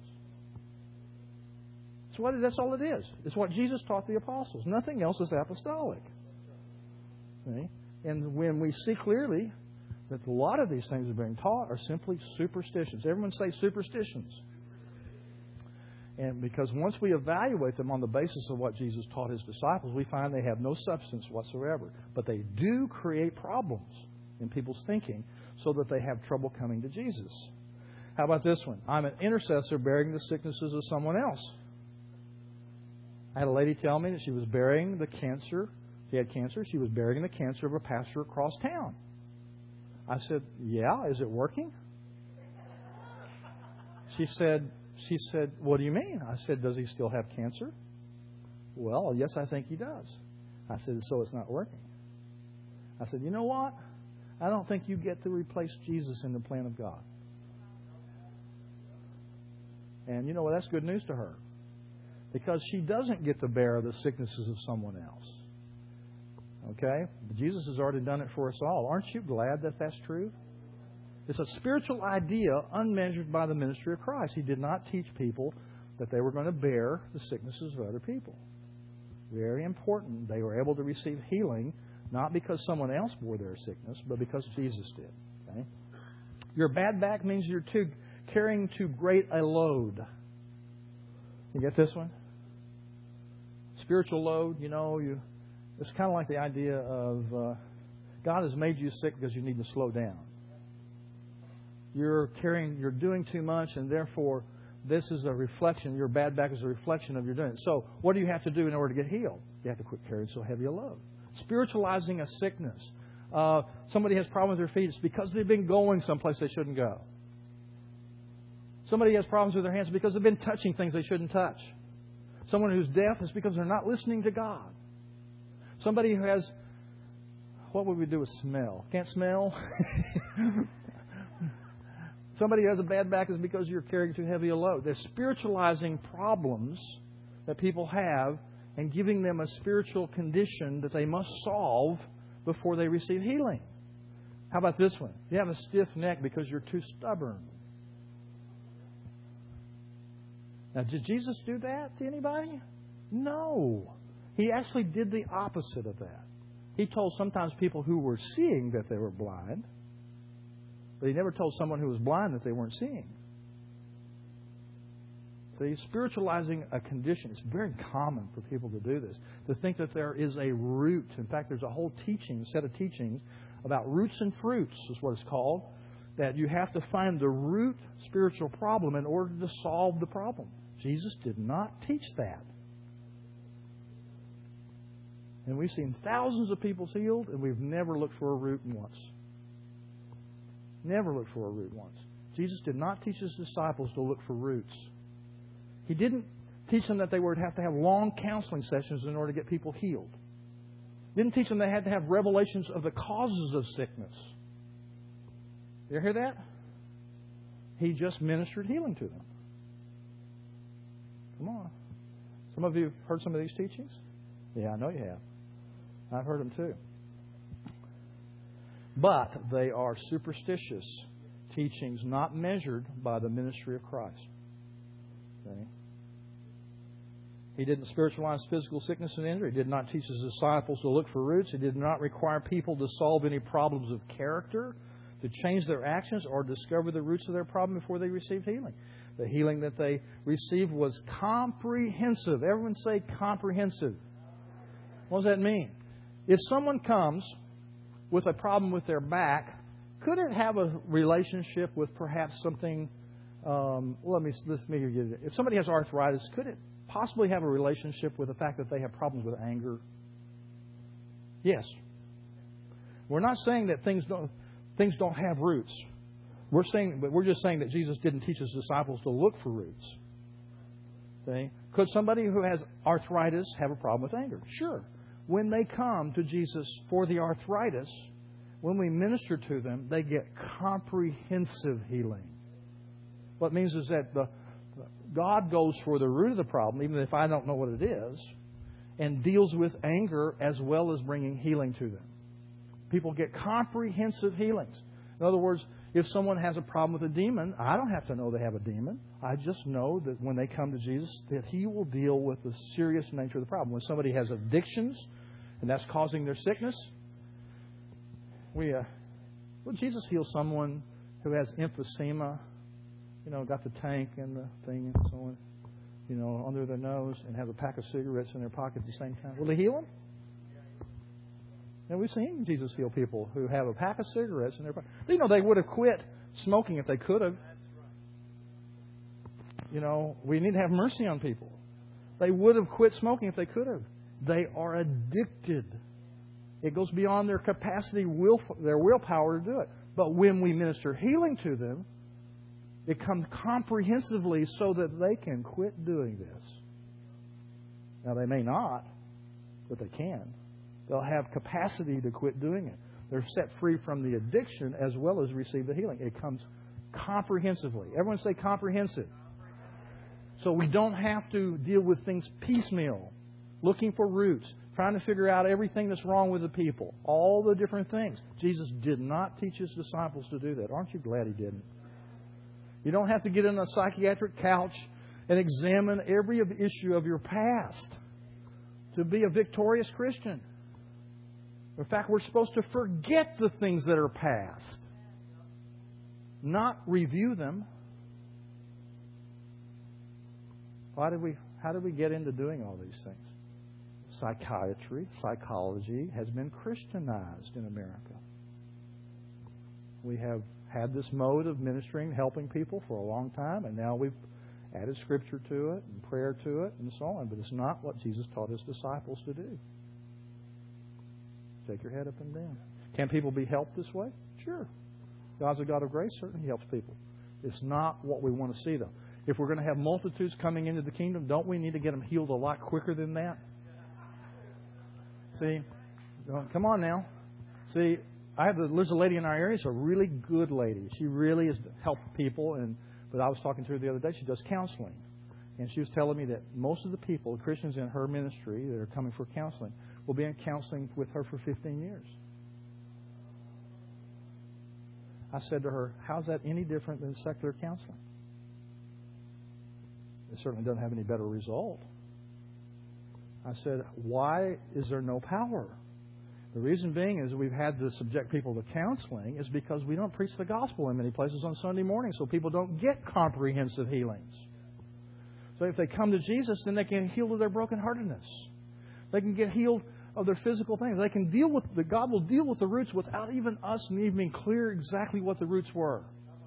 It's what, that's all it is. It's what Jesus taught the apostles. Nothing else is apostolic. See? And when we see clearly that a lot of these things that are being taught are simply superstitions. Everyone say superstitions. And because once we evaluate them on the basis of what Jesus taught His disciples, we find they have no substance whatsoever. But they do create problems in people's thinking so that they have trouble coming to Jesus. How about this one? I'm an intercessor bearing the sicknesses of someone else. I had a lady tell me that she was bearing the cancer. She had cancer. She was bearing the cancer of a pastor across town. I said, yeah, is it working? She said, she said, what do you mean? I said, does he still have cancer? Well, yes, I think he does. I said, so it's not working. I said, you know what? I don't think you get to replace Jesus in the plan of God. And you know what? That's good news to her. Because she doesn't get to bear the sicknesses of someone else. Okay? Jesus has already done it for us all. Aren't you glad that that's true? It's a spiritual idea unmeasured by the ministry of Christ. He did not teach people that they were going to bear the sicknesses of other people. Very important. They were able to receive healing not because someone else bore their sickness, but because Jesus did. Okay? Your bad back means you're too carrying too great a load. You get this one? Spiritual load, you know, you it's kind of like the idea of uh, God has made you sick because you need to slow down. You're carrying, you're doing too much, and therefore this is a reflection. Your bad back is a reflection of your doing it. So what do you have to do in order to get healed? You have to quit carrying so heavy a load. Spiritualizing a sickness. Uh, somebody has problems with their feet. It's because they've been going someplace they shouldn't go. Somebody has problems with their hands because they've been touching things they shouldn't touch. Someone who's deaf is because they're not listening to God. Somebody who has, what would we do with smell? Can't smell? Somebody who has a bad back is because you're carrying too heavy a load. They're spiritualizing problems that people have and giving them a spiritual condition that they must solve before they receive healing. How about this one? You have a stiff neck because you're too stubborn. Now, did Jesus do that to anybody? No. He actually did the opposite of that. He told sometimes people who were seeing that they were blind, but He never told someone who was blind that they weren't seeing. So He's spiritualizing a condition. It's very common for people to do this, to think that there is a root. In fact, there's a whole teaching, set of teachings about roots and fruits is what it's called, that you have to find the root spiritual problem in order to solve the problem. Jesus did not teach that. And we've seen thousands of people healed, and we've never looked for a root once. Never looked for a root once. Jesus did not teach His disciples to look for roots. He didn't teach them that they would have to have long counseling sessions in order to get people healed. He didn't teach them they had to have revelations of the causes of sickness. You hear that? He just ministered healing to them. Come on. Some of you have heard some of these teachings? Yeah, I know you have. I've heard them too. But they are superstitious teachings not measured by the ministry of Christ. Okay? He didn't spiritualize physical sickness and injury. He did not teach His disciples to look for roots. He did not require people to solve any problems of character, to change their actions, or discover the roots of their problem before they received healing. The healing that they received was comprehensive. Everyone say comprehensive. What does that mean? If someone comes with a problem with their back, could it have a relationship with perhaps something Um, let me let me give you. If somebody has arthritis, could it possibly have a relationship with the fact that they have problems with anger? Yes. We're not saying that things don't things don't have roots. We're saying, but we're just saying that Jesus didn't teach His disciples to look for roots. Okay? Could somebody who has arthritis have a problem with anger? Sure. When they come to Jesus for the arthritis, when we minister to them, they get comprehensive healing. What it means is that the, God goes for the root of the problem, even if I don't know what it is, and deals with anger as well as bringing healing to them. People get comprehensive healings. In other words, if someone has a problem with a demon, I don't have to know they have a demon. I just know that when they come to Jesus, that He will deal with the serious nature of the problem. When somebody has addictions and that's causing their sickness, we, uh, will Jesus heal someone who has emphysema, you know, got the tank and the thing and so on, you know, under their nose and has a pack of cigarettes in their pocket at the same time? Will He heal them? And we've seen Jesus heal people who have a pack of cigarettes in their pocket. You know, they would have quit smoking if they could have. You know, we need to have mercy on people. They would have quit smoking if they could have. They are addicted. It goes beyond their capacity, will, their willpower to do it. But when we minister healing to them, it comes comprehensively so that they can quit doing this. Now, they may not, but they can. They'll have capacity to quit doing it. They're set free from the addiction as well as receive the healing. It comes comprehensively. Everyone say comprehensive. So we don't have to deal with things piecemeal, looking for roots, trying to figure out everything that's wrong with the people, all the different things. Jesus did not teach His disciples to do that. Aren't you glad He didn't? You don't have to get on a psychiatric couch and examine every issue of your past to be a victorious Christian. In fact, we're supposed to forget the things that are past, not review them. Why did we, how did we get into doing all these things? Psychiatry, psychology has been Christianized in America. We have had this mode of ministering, helping people for a long time, and now we've added Scripture to it and prayer to it and so on. But it's not what Jesus taught His disciples to do. Shake your head up and down. Can people be helped this way? Sure. God's a God of grace. Certainly He helps people. It's not what we want to see, though. If we're going to have multitudes coming into the kingdom, don't we need to get them healed a lot quicker than that? See? Come on now. See, I have the, there's a lady in our area. She's a really good lady. She really has helped people. And but I was talking to her the other day. She does counseling. And she was telling me that most of the people, the Christians in her ministry that are coming for counseling, will be in counseling with her for fifteen years. I said to her, how's that any different than secular counseling? It certainly doesn't have any better result. I said, why is there no power? The reason being is we've had to subject people to counseling is because we don't preach the gospel in many places on Sunday morning, so people don't get comprehensive healings. So if they come to Jesus, then they can heal of their brokenheartedness. They can get healed of their physical things. They can deal with the God will deal with the roots without even us even being clear exactly what the roots were.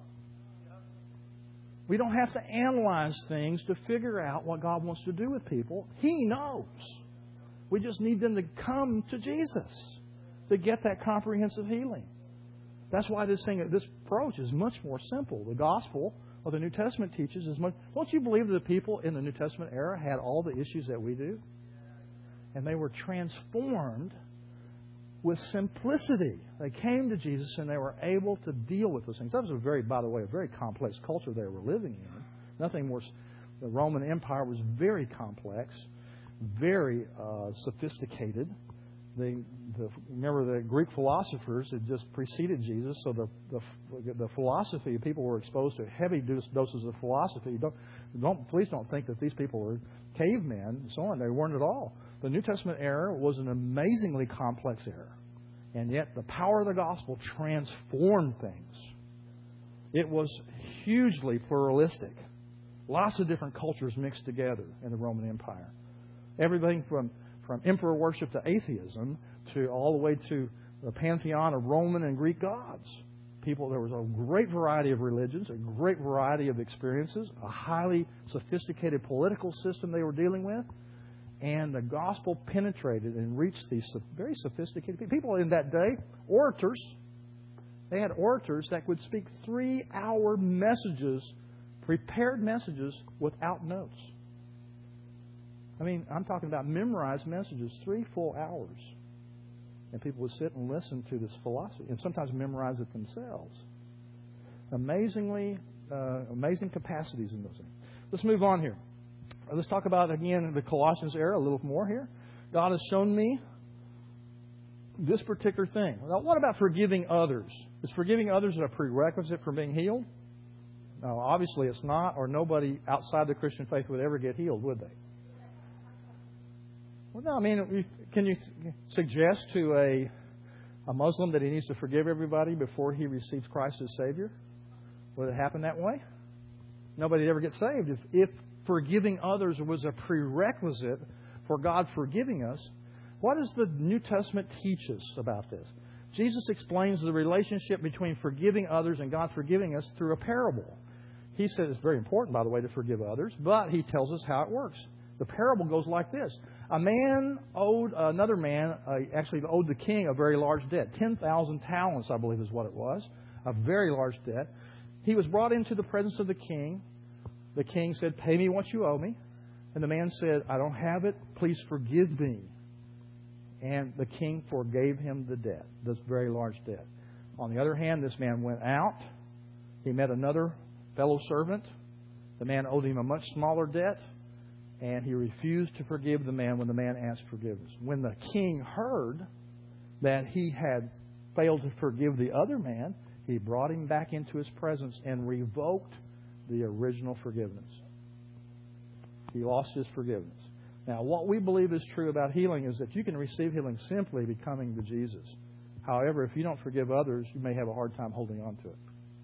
We don't have to analyze things to figure out what God wants to do with people. He knows. We just need them to come to Jesus to get that comprehensive healing. That's why this thing, this approach is much more simple. The gospel of the New Testament teaches is much. Don't you believe that the people in the New Testament era had all the issues that we do? And they were transformed with simplicity. They came to Jesus and they were able to deal with those things. That was a very, by the way, a very complex culture they were living in. Nothing more. The Roman Empire was very complex, very uh, sophisticated. The, the, remember, the Greek philosophers had just preceded Jesus, so the, the the philosophy, people were exposed to heavy doses of philosophy. Don't, don't please don't think that these people were cavemen and so on. They weren't at all. The New Testament era was an amazingly complex era, and yet the power of the gospel transformed things. It was hugely pluralistic. Lots of different cultures mixed together in the Roman Empire. Everything from From emperor worship to atheism, to all the way to the pantheon of Roman and Greek gods. people, there was a great variety of religions, a great variety of experiences, a highly sophisticated political system they were dealing with. And the gospel penetrated and reached these very sophisticated people. People in that day, orators, they had orators that would speak three-hour messages, prepared messages without notes. I mean, I'm talking about memorized messages, three full hours. And people would sit and listen to this philosophy and sometimes memorize it themselves. Amazingly, uh, amazing capacities in those things. Let's move on here. Let's talk about, again, the Colossians era a little more here. God has shown me this particular thing. Now, what about forgiving others? Is forgiving others a prerequisite for being healed? No, obviously it's not, or nobody outside the Christian faith would ever get healed, would they? Well, no, I mean, can you suggest to a, a Muslim that he needs to forgive everybody before he receives Christ as Savior? Would it happen that way? Nobody ever gets saved. If, if forgiving others was a prerequisite for God forgiving us, what does the New Testament teach us about this? Jesus explains the relationship between forgiving others and God forgiving us through a parable. He said it's very important, by the way, to forgive others, but he tells us how it works. The parable goes like this. A man owed another man, uh, actually owed the king a very large debt. ten thousand talents, I believe is what it was. A very large debt. He was brought into the presence of the king. The king said, "Pay me what you owe me." And the man said, "I don't have it. Please forgive me." And the king forgave him the debt, this very large debt. On the other hand, this man went out. He met another fellow servant. The man owed him a much smaller debt. And he refused to forgive the man when the man asked forgiveness. When the king heard that he had failed to forgive the other man, he brought him back into his presence and revoked the original forgiveness. He lost his forgiveness. Now, what we believe is true about healing is that you can receive healing simply becoming to Jesus. However, if you don't forgive others, you may have a hard time holding on to it.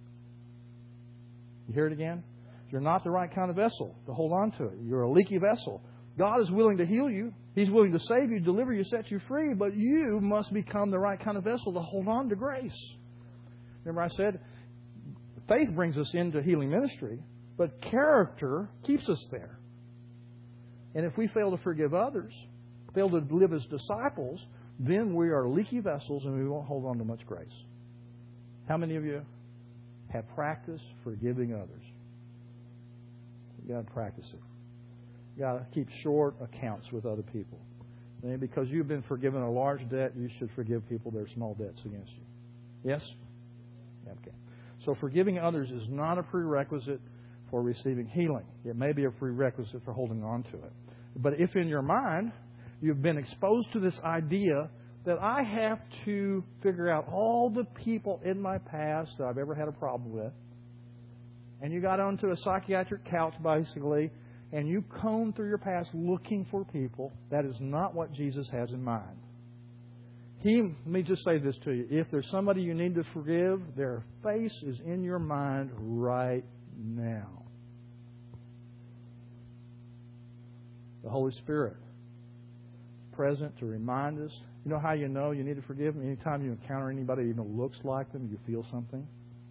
You hear it again? You're not the right kind of vessel to hold on to it. You're a leaky vessel. God is willing to heal you. He's willing to save you, deliver you, set you free. But you must become the right kind of vessel to hold on to grace. Remember I said, faith brings us into healing ministry, but character keeps us there. And if we fail to forgive others, fail to live as disciples, then we are leaky vessels and we won't hold on to much grace. How many of you have practiced forgiving others? You've got to practice it. You've got to keep short accounts with other people. And because you've been forgiven a large debt, you should forgive people their small debts against you. Yes? Okay. So forgiving others is not a prerequisite for receiving healing. It may be a prerequisite for holding on to it. But if in your mind you've been exposed to this idea that I have to figure out all the people in my past that I've ever had a problem with, and you got onto a psychiatric couch, basically, and you comb through your past looking for people, that is not what Jesus has in mind. He, let me just say this to you. If there's somebody you need to forgive, their face is in your mind right now. The Holy Spirit is present to remind us. You know how you know you need to forgive them? Anytime you encounter anybody that even looks like them, you feel something.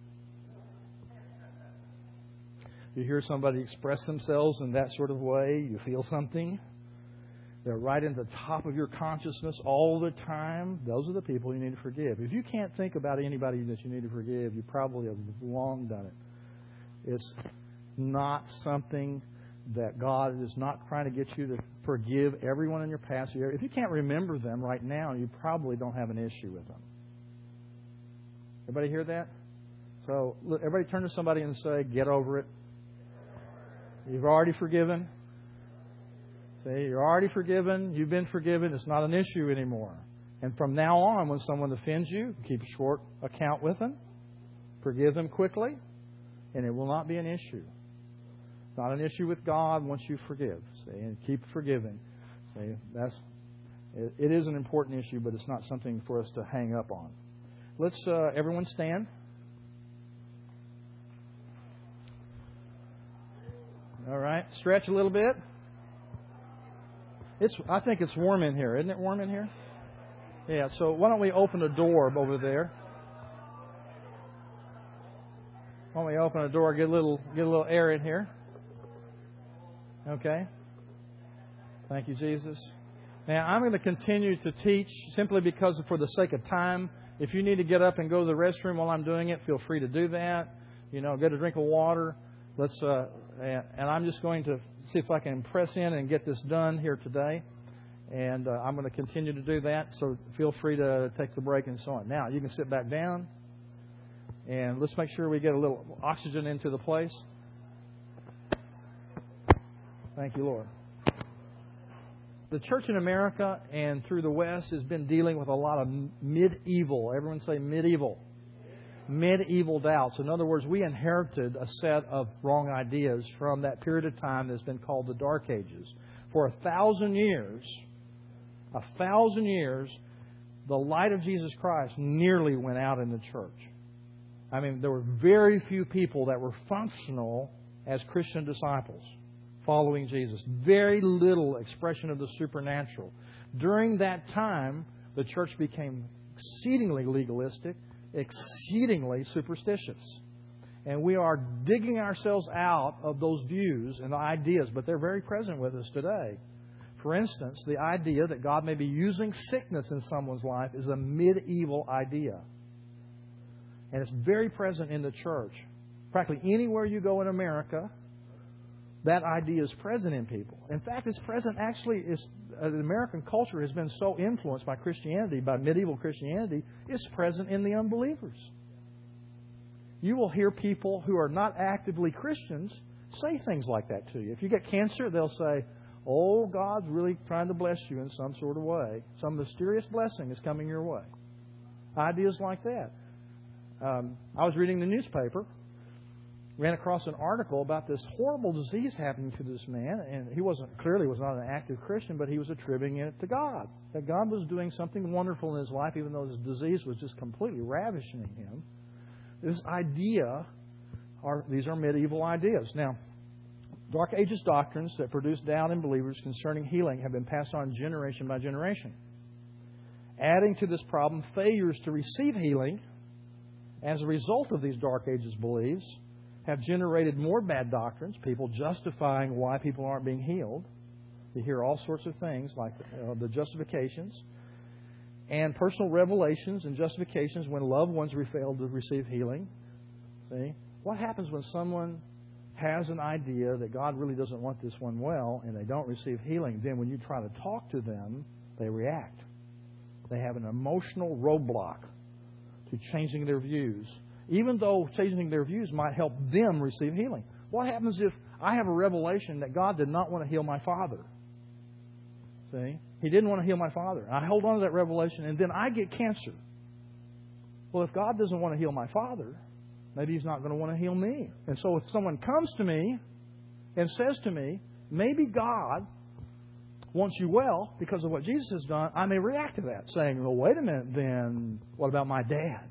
You hear somebody express themselves in that sort of way, you feel something. They're right in the top of your consciousness all the time. Those are the people you need to forgive. If you can't think about anybody that you need to forgive, you probably have long done it. It's not something that God is not trying to get you to forgive everyone in your past. If you can't remember them right now, you probably don't have an issue with them. Everybody hear that? So everybody turn to somebody and say, get over it. You've already forgiven. Say, you're already forgiven. You've been forgiven. It's not an issue anymore. And from now on, when someone offends you, keep a short account with them. Forgive them quickly. And it will not be an issue. It's not an issue with God once you forgive. See, and keep forgiving. See, that's, it, it is an important issue, but it's not something for us to hang up on. Let's uh, everyone stand. All right. Stretch a little bit. It's. I think it's warm in here. Isn't it warm in here? Yeah. So why don't we open a door over there? Let me open the door, get a little get a little air in here. Okay. Thank you, Jesus. Now, I'm going to continue to teach simply because for the sake of time. If you need to get up and go to the restroom while I'm doing it, feel free to do that. You know, get a drink of water. Let's. Uh, and I'm just going to see if I can press in and get this done here today. And uh, I'm going to continue to do that. So feel free to take the break and so on. Now, you can sit back down. And let's make sure we get a little oxygen into the place. Thank you, Lord. The church in America and through the West has been dealing with a lot of medieval, everyone say medieval, medieval doubts. In other words, we inherited a set of wrong ideas from that period of time that's been called the Dark Ages. For a thousand years, a thousand years, the light of Jesus Christ nearly went out in the church. I mean, there were very few people that were functional as Christian disciples following Jesus. Very little expression of the supernatural. During that time, the church became exceedingly legalistic, exceedingly superstitious. And we are digging ourselves out of those views and ideas, but they're very present with us today. For instance, the idea that God may be using sickness in someone's life is a medieval idea. And it's very present in the church. Practically anywhere you go in America, that idea is present in people. In fact, it's present actually, is, uh, the American culture has been so influenced by Christianity, by medieval Christianity, it's present in the unbelievers. You will hear people who are not actively Christians say things like that to you. If you get cancer, they'll say, oh, God's really trying to bless you in some sort of way. Some mysterious blessing is coming your way. Ideas like that. Um, I was reading the newspaper, ran across an article about this horrible disease happening to this man, and he wasn't clearly was not an active Christian, but he was attributing it to God. That God was doing something wonderful in his life, even though his disease was just completely ravishing him. This idea, are these are medieval ideas. Now, Dark Ages doctrines that produce doubt in believers concerning healing have been passed on generation by generation. Adding to this problem, failures to receive healing as a result of these Dark Ages beliefs have generated more bad doctrines, people justifying why people aren't being healed. You hear all sorts of things like uh, the justifications and personal revelations and justifications when loved ones failed to receive healing. See? What happens when someone has an idea that God really doesn't want this one well and they don't receive healing? Then when you try to talk to them, they react. They have an emotional roadblock to changing their views, even though changing their views might help them receive healing. What happens if I have a revelation that God did not want to heal my father? See? He didn't want to heal my father. I hold on to that revelation, and then I get cancer. Well, if God doesn't want to heal my father, maybe He's not going to want to heal me. And so if someone comes to me and says to me, maybe God wants you well because of what Jesus has done, I may react to that, saying, well, wait a minute, then what about my dad?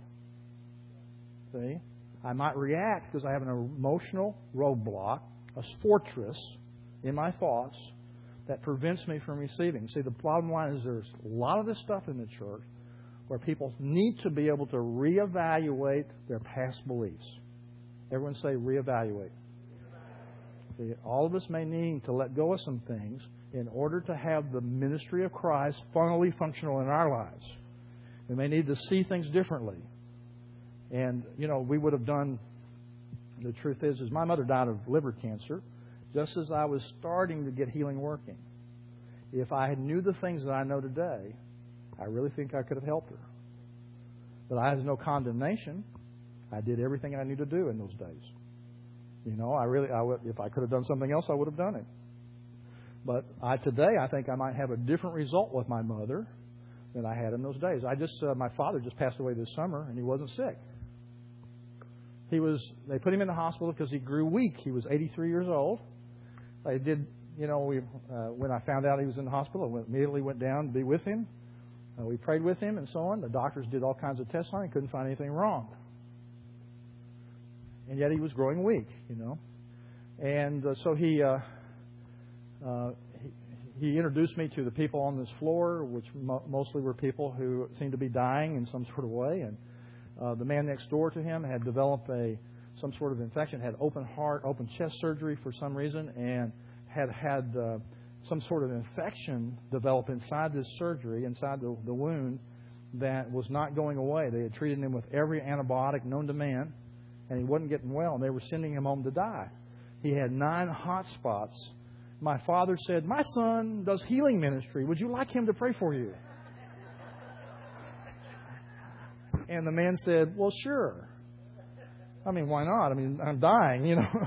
See? I might react because I have an emotional roadblock, a fortress in my thoughts that prevents me from receiving. See, the bottom line is there's a lot of this stuff in the church where people need to be able to reevaluate their past beliefs. Everyone say reevaluate. See, all of us may need to let go of some things in order to have the ministry of Christ fully functional in our lives. We may need to see things differently. And, you know, we would have done, the truth is, is my mother died of liver cancer just as I was starting to get healing working. If I knew the things that I know today, I really think I could have helped her. But I had no condemnation. I did everything I knew to do in those days. You know, I really, I would, if I could have done something else, I would have done it. But I, today, I think I might have a different result with my mother than I had in those days. I just, uh, my father just passed away this summer, and he wasn't sick. He was. They put him in the hospital because he grew weak. He was eighty-three years old. I did, you know, we, uh, when I found out he was in the hospital, I went, immediately went down to be with him. Uh, we prayed with him and so on. The doctors did all kinds of tests on him. Couldn't find anything wrong. And yet he was growing weak, you know. And uh, so he, uh, uh, he he introduced me to the people on this floor, which mo- mostly were people who seemed to be dying in some sort of way. And uh, the man next door to him had developed a some sort of infection, had open heart, open chest surgery for some reason, and had had uh, some sort of infection develop inside this surgery, inside the, the wound, that was not going away. They had treated him with every antibiotic known to man, and he wasn't getting well, and they were sending him home to die. He had nine hot spots. My father said, "My son does healing ministry. Would you like him to pray for you?" And the man said, "Well, sure. I mean, why not? I mean, I'm dying, you know."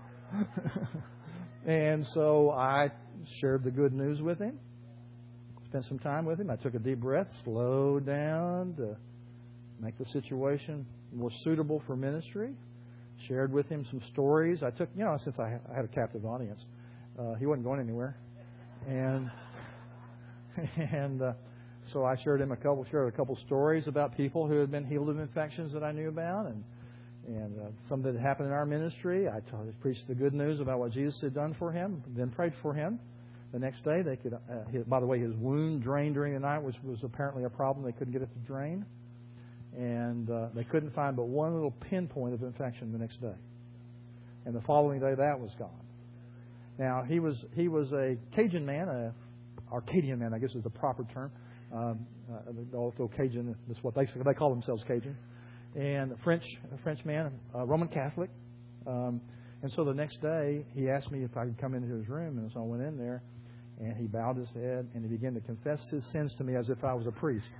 And so I shared the good news with him, spent some time with him. I took a deep breath, slowed down to make the situation more suitable for ministry, shared with him some stories. I took, you know, since I had a captive audience, uh, he wasn't going anywhere. And and uh, so I shared him a couple, shared a couple stories about people who had been healed of infections that I knew about, and and uh, some that had happened in our ministry. I told, preached the good news about what Jesus had done for him, then prayed for him. The next day, they could. Uh, his, by the way, his wound drained during the night, which was apparently a problem. They couldn't get it to drain, and uh, they couldn't find but one little pinpoint of infection the next day. And the following day, that was gone. Now he was he was a Cajun man, a Arcadian man, I guess is the proper term. Um, uh, although Cajun is what they they call themselves Cajun, and a French a French man, a Roman Catholic. Um, and so the next day, he asked me if I could come into his room, and so I went in there. And he bowed his head and he began to confess his sins to me as if I was a priest.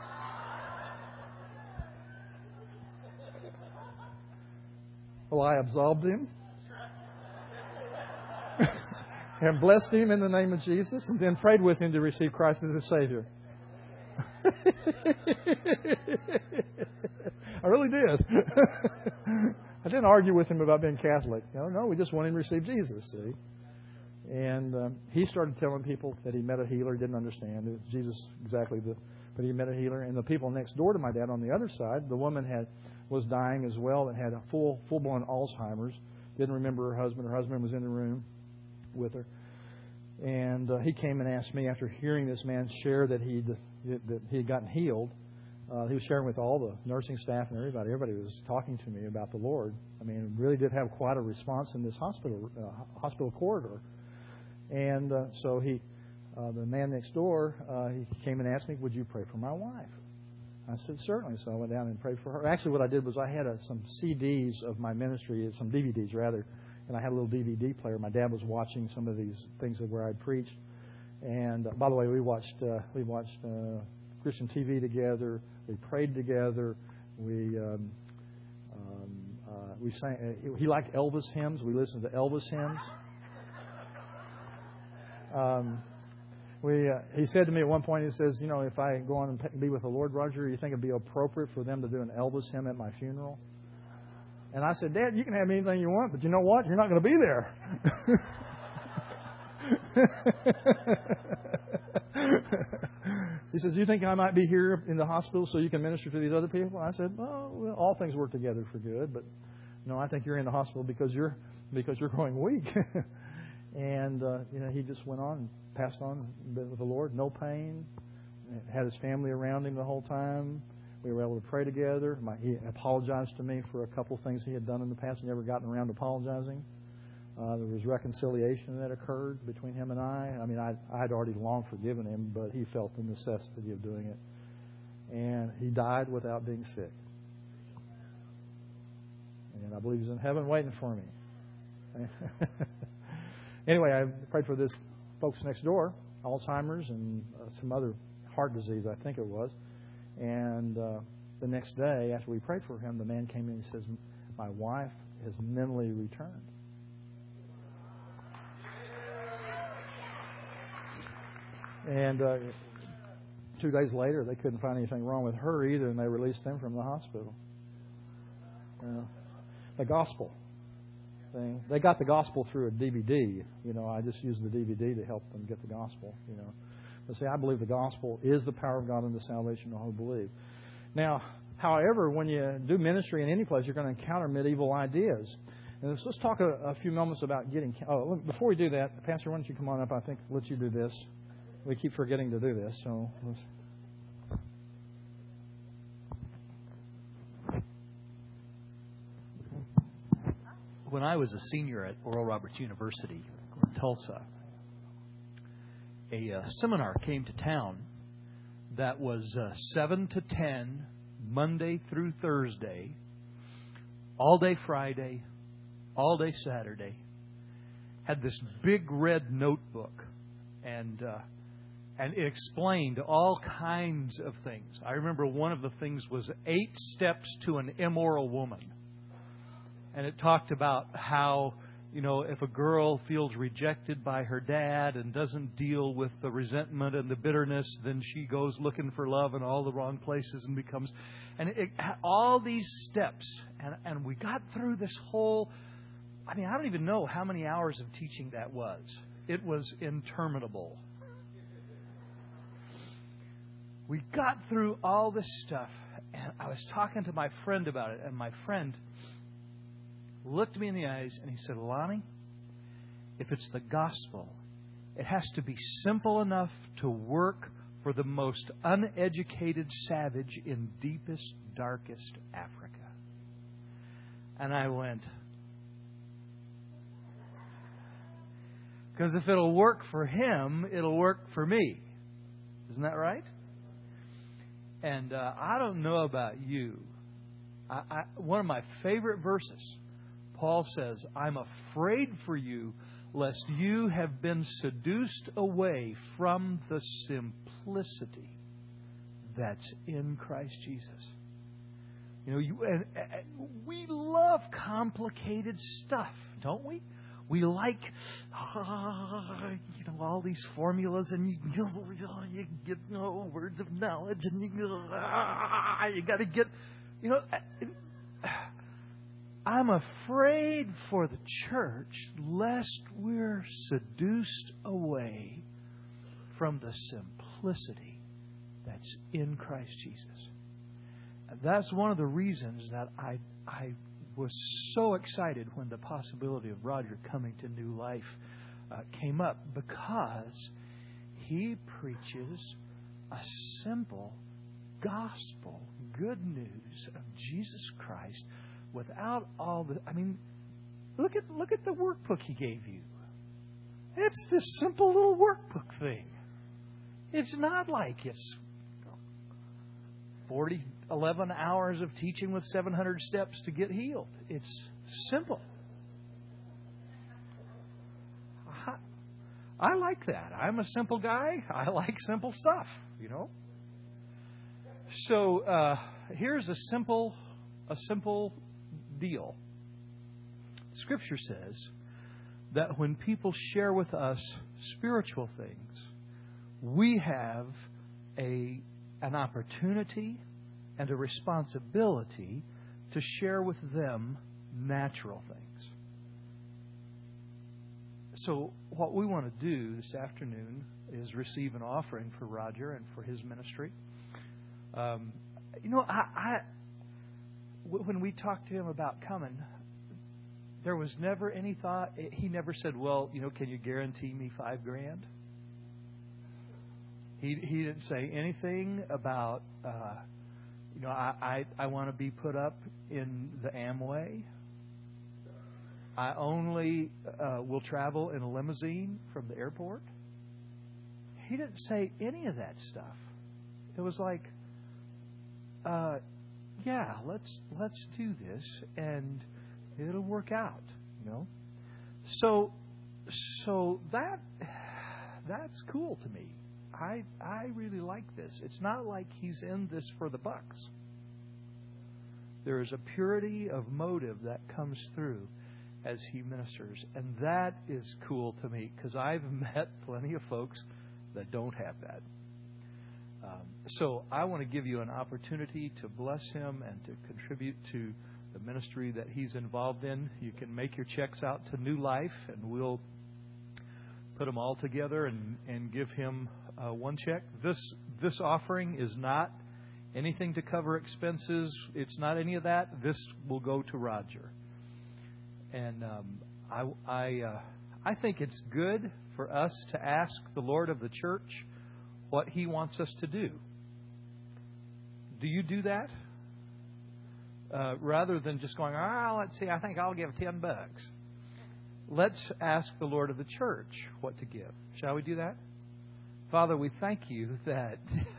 Well, I absolved him and blessed him in the name of Jesus, and then prayed with him to receive Christ as his Savior. I really did. I didn't argue with him about being Catholic. No, no, we just wanted him to receive Jesus, see. And um, he started telling people that he met a healer. He didn't understand. It was Jesus exactly, the, but he met a healer. And the people next door to my dad on the other side, the woman had was dying as well and had a full, full-blown Alzheimer's. Didn't remember her husband. Her husband was in the room with her. And uh, he came and asked me, after hearing this man share that he that he had gotten healed, uh, he was sharing with all the nursing staff and everybody. Everybody was talking to me about the Lord. I mean, really did have quite a response in this hospital uh, hospital corridor. And uh, so he, uh, the man next door, uh, he came and asked me, "Would you pray for my wife?" I said, "Certainly." So I went down and prayed for her. Actually, what I did was I had uh, some C Ds of my ministry, some D V Ds rather, and I had a little D V D player. My dad was watching some of these things where I'd preached. And uh, by the way, we watched uh, we watched uh, Christian T V together. We prayed together. We um, um, uh, we sang. Uh, he liked Elvis hymns. We listened to Elvis hymns. Um, we, uh, he said to me at one point, he says, "You know, if I go on and be with the Lord, Roger, you think it'd be appropriate for them to do an Elvis hymn at my funeral?" And I said, "Dad, you can have anything you want, but you know what? You're not going to be there." He says, "You think I might be here in the hospital so you can minister to these other people?" I said, "Well, well all things work together for good, but no, I think you're in the hospital because you're because you're growing weak." And, uh, you know, he just went on and passed on with the Lord. No pain. Had his family around him the whole time. We were able to pray together. My, he apologized to me for a couple of things he had done in the past. He never gotten around to apologizing. Uh, there was reconciliation that occurred between him and I. I mean, I had already long forgiven him, but he felt the necessity of doing it. And he died without being sick. And I believe he's in heaven waiting for me. Anyway, I prayed for this folks next door, Alzheimer's and uh, some other heart disease, I think it was. And uh, the next day, after we prayed for him, the man came in and says, "My wife has mentally returned." And uh, two days later, they couldn't find anything wrong with her either, and they released them from the hospital. Uh, the gospel. Thing. They got the gospel through a D V D. You know, I just used the D V D to help them get the gospel. You know, but see, I believe the gospel is the power of God unto salvation to all who believe. Now, however, when you do ministry in any place, you're going to encounter medieval ideas. And let's, let's talk a, a few moments about getting. Oh, before we do that, Pastor, why don't you come on up? I think let you do this. We keep forgetting to do this, so. Let's, when I was a senior at Oral Roberts University in Tulsa, a uh, seminar came to town that was uh, seven to ten, Monday through Thursday, all day Friday, all day Saturday. Had this big red notebook, and uh, and it explained all kinds of things. I remember one of the things was eight steps to an immoral woman. And it talked about how, you know, if a girl feels rejected by her dad and doesn't deal with the resentment and the bitterness, then she goes looking for love in all the wrong places and becomes... And it, it had all these steps. And, and we got through this whole... I mean, I don't even know how many hours of teaching that was. It was interminable. We got through all this stuff, and I was talking to my friend about it, and my friend looked me in the eyes and he said, Lonnie, if it's the gospel, it has to be simple enough to work for the most uneducated savage in deepest, darkest Africa. And I went, because if it'll work for him, it'll work for me. Isn't that right? And uh, I don't know about you. I, I, one of my favorite verses, Paul says, I'm afraid for you lest you have been seduced away from the simplicity that's in Christ Jesus. You know, you, and, and we love complicated stuff, don't we? We like, uh, you know, all these formulas, and you, you get you know, words of knowledge, and you, uh, you got to get, you know. I'm afraid for the church lest we're seduced away from the simplicity that's in Christ Jesus. And that's one of the reasons that I I was so excited when the possibility of Roger coming to New Life uh, came up, because he preaches a simple gospel, good news of Jesus Christ. Without all the, I mean, look at look at the workbook he gave you. It's this simple little workbook thing. It's not like it's forty, eleven hours of teaching with seven hundred steps to get healed. It's simple. I, I like that. I'm a simple guy. I like simple stuff, you know. So uh, here's a simple, a simple. deal. Scripture says that when people share with us spiritual things, we have a an opportunity and a responsibility to share with them natural things. So what we want to do this afternoon is receive an offering for Roger and for his ministry. Um, you know, I, I when we talked to him about coming, there was never any thought. He never said, well, you know, can you guarantee me five grand? He he didn't say anything about, uh, you know, I, I, I want to be put up in the Amway. I only uh, will travel in a limousine from the airport. He didn't say any of that stuff. It was like, uh, yeah, let's let's do this, and it'll work out, you know. So so that that's cool to me. I I really like this. It's not like he's in this for the bucks. There is a purity of motive that comes through as he ministers, and that is cool to me, because I've met plenty of folks that don't have that. Um, so I want to give you an opportunity to bless him and to contribute to the ministry that he's involved in. You can make your checks out to New Life, and we'll put them all together and, and give him uh, one check. This this offering is not anything to cover expenses. It's not any of that. This will go to Roger. And um, I I, uh, I think it's good for us to ask the Lord of the church what He wants us to do. Do you do that? uh, rather than just going, ah, let's see, I think I'll give ten bucks. Let's ask the Lord of the church what to give. Shall we do that? Father, we thank you that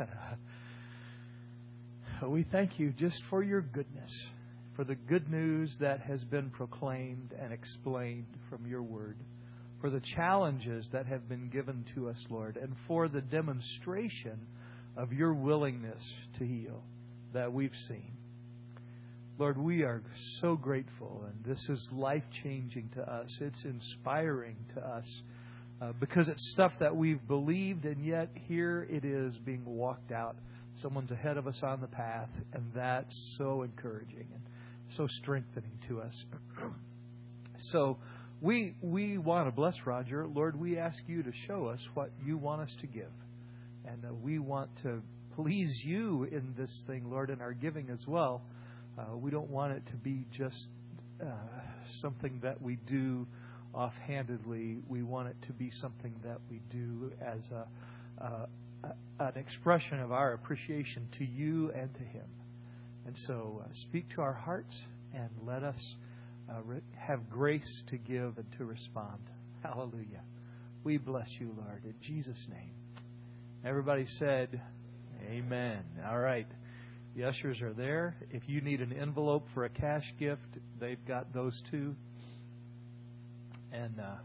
we thank you just for your goodness, for the good news that has been proclaimed and explained from your word, for the challenges that have been given to us, Lord, and for the demonstration of your willingness to heal that we've seen. Lord, we are so grateful, and this is life-changing to us. It's inspiring to us uh, because it's stuff that we've believed, and yet here it is being walked out. Someone's ahead of us on the path, and that's so encouraging and so strengthening to us. So we we want to bless Roger. Lord, we ask you to show us what you want us to give. And uh, we want to please you in this thing, Lord, in our giving as well. Uh, we don't want it to be just uh, something that we do offhandedly. We want it to be something that we do as a, a, a, an expression of our appreciation to you and to Him. And so uh, speak to our hearts and let us uh, re- have grace to give and to respond. Hallelujah. We bless you, Lord, in Jesus' name. Everybody said, amen. All right. The ushers are there. If you need an envelope for a cash gift, they've got those too. And uh,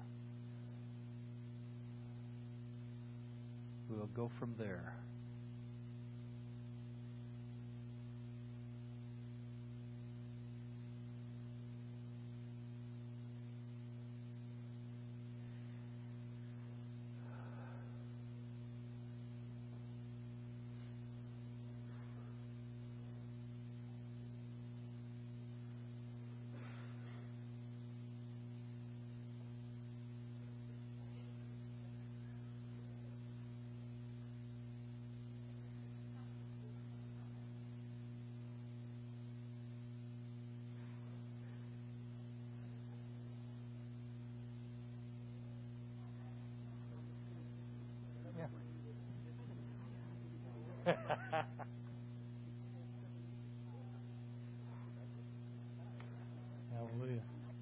we'll go from there. Hallelujah.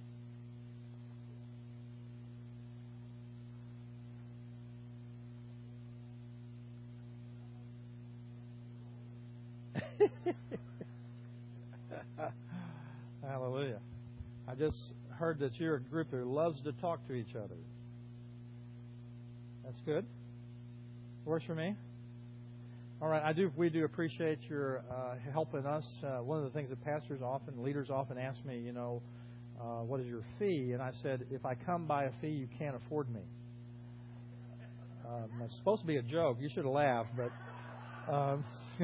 Hallelujah. I just heard that you're a group that loves to talk to each other. That's good. Works for me. All right, I do. We do appreciate your uh, helping us. Uh, one of the things that pastors often, leaders often ask me, you know, uh, what is your fee? And I said, if I come by a fee, you can't afford me. Um, it's supposed to be a joke. You should have laughed, but um,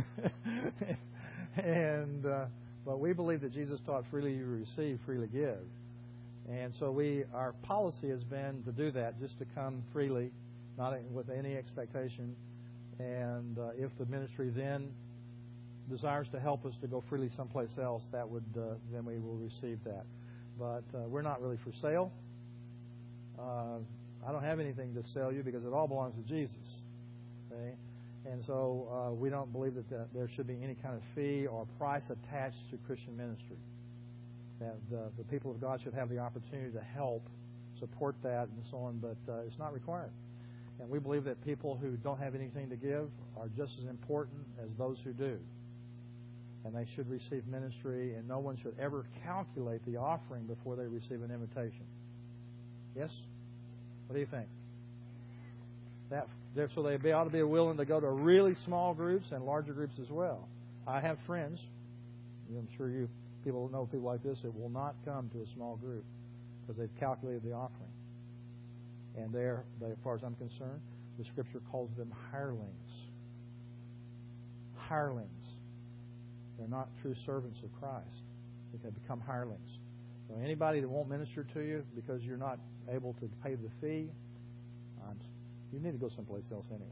and uh, but we believe that Jesus taught, freely you receive, freely give, and so we our policy has been to do that, just to come freely, not with any expectation. And uh, if the ministry then desires to help us to go freely someplace else, that would uh, then we will receive that. But uh, we're not really for sale. Uh, I don't have anything to sell you because it all belongs to Jesus. Okay? And so uh, we don't believe that, that there should be any kind of fee or price attached to Christian ministry. That uh, the people of God should have the opportunity to help, support that, and so on, but uh, it's not required. And we believe that people who don't have anything to give are just as important as those who do. And they should receive ministry, and no one should ever calculate the offering before they receive an invitation. Yes? What do you think? That so they ought to be willing to go to really small groups and larger groups as well. I have friends, I'm sure you people know people like this, that will not come to a small group because they've calculated the offering. And they're, they, as far as I'm concerned, the Scripture calls them hirelings. Hirelings. They're not true servants of Christ. They can become hirelings. So anybody that won't minister to you because you're not able to pay the fee, um, you need to go someplace else anyway.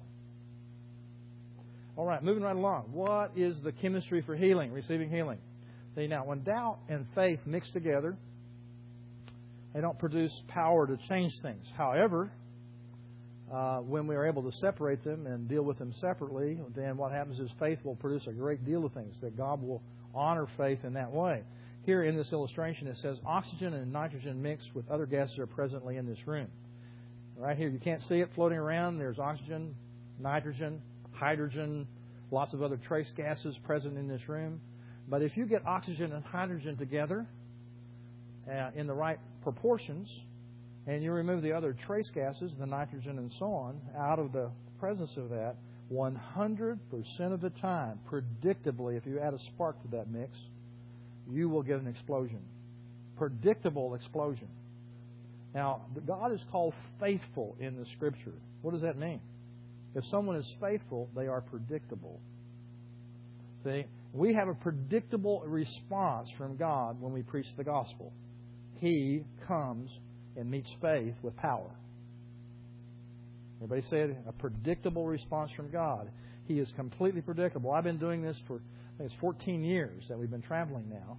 All right, moving right along. What is the chemistry for healing, receiving healing? See, now, when doubt and faith mix together, they don't produce power to change things. However, uh, when we are able to separate them and deal with them separately, then what happens is faith will produce a great deal of things, that God will honor faith in that way. Here in this illustration, it says oxygen and nitrogen mixed with other gases are presently in this room. Right here, you can't see it floating around. There's oxygen, nitrogen, hydrogen, lots of other trace gases present in this room. But if you get oxygen and hydrogen together uh, in the right proportions, and you remove the other trace gases, the nitrogen and so on, out of the presence of that, one hundred percent of the time, predictably, if you add a spark to that mix, you will get an explosion. Predictable explosion. Now, God is called faithful in the Scripture. What does that mean? If someone is faithful, they are predictable. See, we have a predictable response from God when we preach the gospel. He comes and meets faith with power. Everybody say it? A predictable response from God. He is completely predictable. I've been doing this for, I think it's fourteen years that we've been traveling now.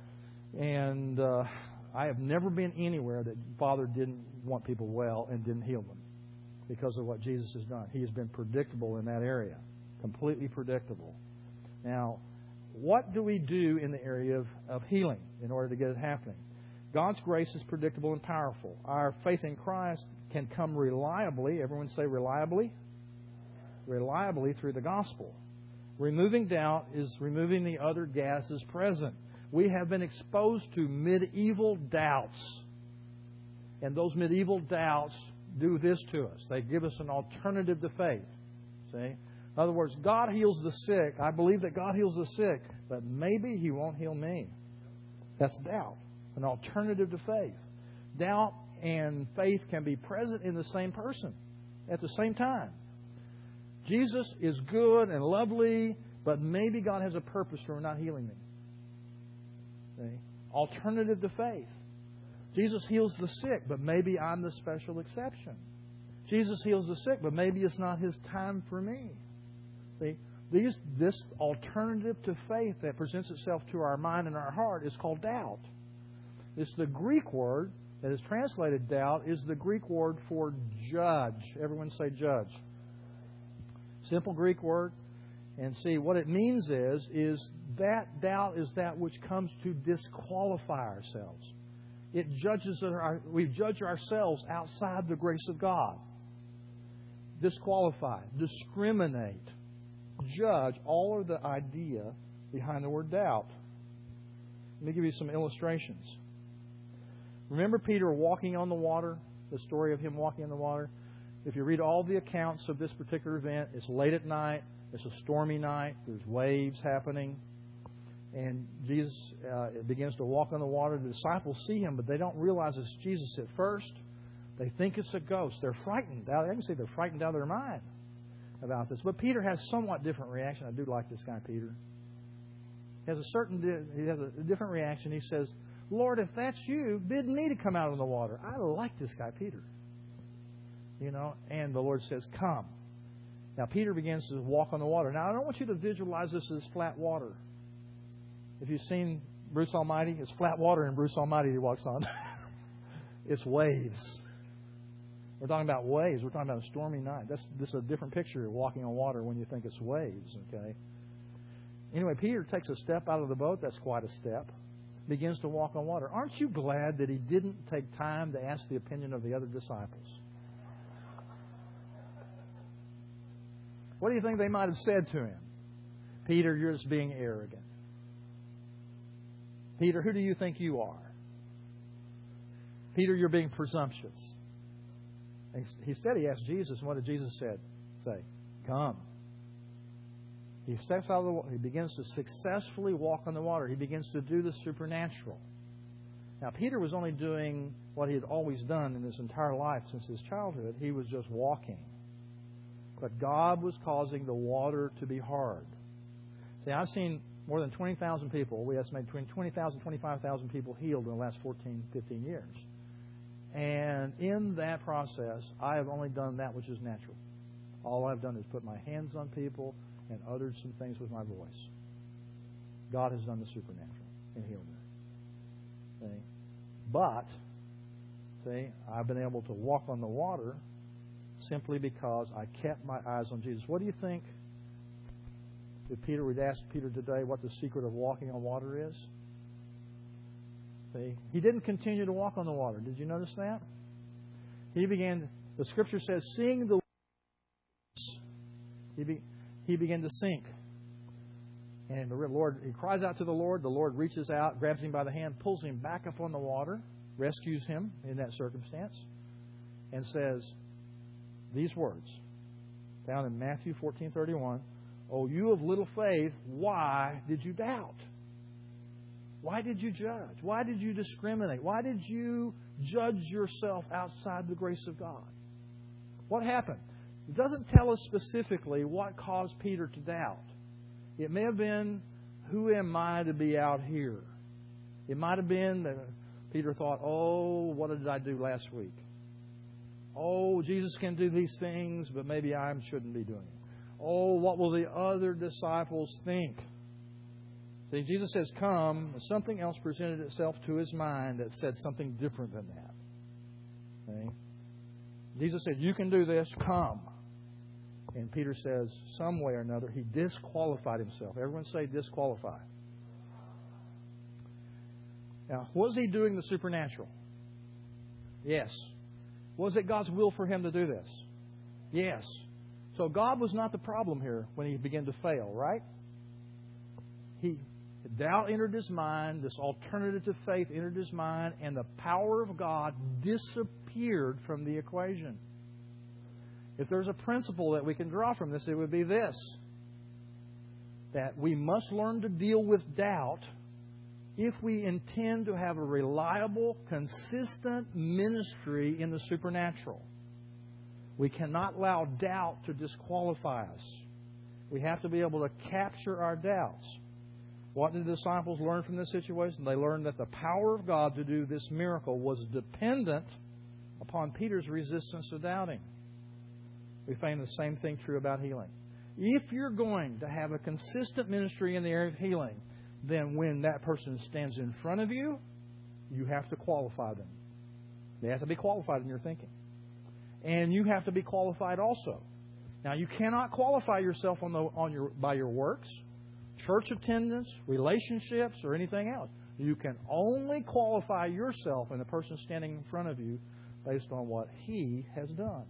And uh, I have never been anywhere that Father didn't want people well and didn't heal them because of what Jesus has done. He has been predictable in that area. Completely predictable. Now, what do we do in the area of, of healing in order to get it happening? God's grace is predictable and powerful. Our faith in Christ can come reliably. Everyone say reliably? Reliably through the gospel. Removing doubt is removing the other gases present. We have been exposed to medieval doubts. And those medieval doubts do this to us. They give us an alternative to faith. See? In other words, God heals the sick. I believe that God heals the sick, but maybe He won't heal me. That's doubt. An alternative to faith. Doubt and faith can be present in the same person at the same time. Jesus is good and lovely, but maybe God has a purpose for not healing me. See? Alternative to faith. Jesus heals the sick, but maybe I'm the special exception. Jesus heals the sick, but maybe it's not His time for me. See? These, this alternative to faith that presents itself to our mind and our heart is called doubt. It's the Greek word that is translated doubt is the Greek word for judge. Everyone say judge. Simple Greek word. And see, what it means is, is that doubt is that which comes to disqualify ourselves. It judges our, we judge ourselves outside the grace of God. Disqualify, discriminate, judge, all of the idea behind the word doubt. Let me give you some illustrations. Remember Peter walking on the water? The story of him walking on the water? If you read all the accounts of this particular event, it's late at night. It's a stormy night. There's waves happening. And Jesus uh, begins to walk on the water. The disciples see Him, but they don't realize it's Jesus at first. They think it's a ghost. They're frightened. I can see they're frightened out of their mind about this. But Peter has somewhat different reaction. I do like this guy, Peter. He has a certain he has a different reaction. He says, Lord, if that's you, bid me to come out of the water. I like this guy, Peter. You know, and the Lord says, come. Now, Peter begins to walk on the water. Now, I don't want you to visualize this as flat water. If you've seen Bruce Almighty, it's flat water in Bruce Almighty he walks on. It's waves. We're talking about waves. We're talking about a stormy night. That's this is a different picture of walking on water when you think it's waves, okay? Anyway, Peter takes a step out of the boat. That's quite a step. Begins to walk on water. Aren't you glad that he didn't take time to ask the opinion of the other disciples? What do you think they might have said to him? Peter, you're just being arrogant. Peter, who do you think you are? Peter, you're being presumptuous. Instead, he asked Jesus, and what did Jesus said? Say, come. He steps out of the water. He begins to successfully walk on the water. He begins to do the supernatural. Now, Peter was only doing what he had always done in his entire life since his childhood. He was just walking. But God was causing the water to be hard. See, I've seen more than twenty thousand people. We estimate between twenty thousand and twenty-five thousand people healed in the last fourteen, fifteen years. And in that process, I have only done that which is natural. All I've done is put my hands on people and uttered some things with my voice. God has done the supernatural and healed me. See? But, see, I've been able to walk on the water simply because I kept my eyes on Jesus. What do you think if Peter would ask Peter today what the secret of walking on water is? See, he didn't continue to walk on the water. Did you notice that? He began, the Scripture says, seeing the he, be, he began to sink. And the Lord, he cries out to the Lord. The Lord reaches out, grabs him by the hand, pulls him back up on the water, rescues him in that circumstance, and says these words, found in Matthew fourteen thirty-one, "O you of little faith, why did you doubt? Why did you judge? Why did you discriminate? Why did you judge yourself outside the grace of God?" What happened? It doesn't tell us specifically what caused Peter to doubt. It may have been, who am I to be out here? It might have been that Peter thought, oh, what did I do last week? Oh, Jesus can do these things, but maybe I shouldn't be doing it. Oh, what will the other disciples think? See, Jesus says, come. Something else presented itself to his mind that said something different than that. Okay? Jesus said, you can do this, come. And Peter says, some way or another, he disqualified himself. Everyone say disqualify. Now, was he doing the supernatural? Yes. Was it God's will for him to do this? Yes. So God was not the problem here when he began to fail, right? He doubt entered his mind, this alternative to faith entered his mind, and the power of God disappeared from the equation. If there's a principle that we can draw from this, it would be this: that we must learn to deal with doubt if we intend to have a reliable, consistent ministry in the supernatural. We cannot allow doubt to disqualify us. We have to be able to capture our doubts. What did the disciples learn from this situation? They learned that the power of God to do this miracle was dependent upon Peter's resistance to doubting. We find the same thing true about healing. If you're going to have a consistent ministry in the area of healing, then when that person stands in front of you, you have to qualify them. They have to be qualified in your thinking. And you have to be qualified also. Now, you cannot qualify yourself on the, on your, by your works, church attendance, relationships, or anything else. You can only qualify yourself and the person standing in front of you based on what he has done.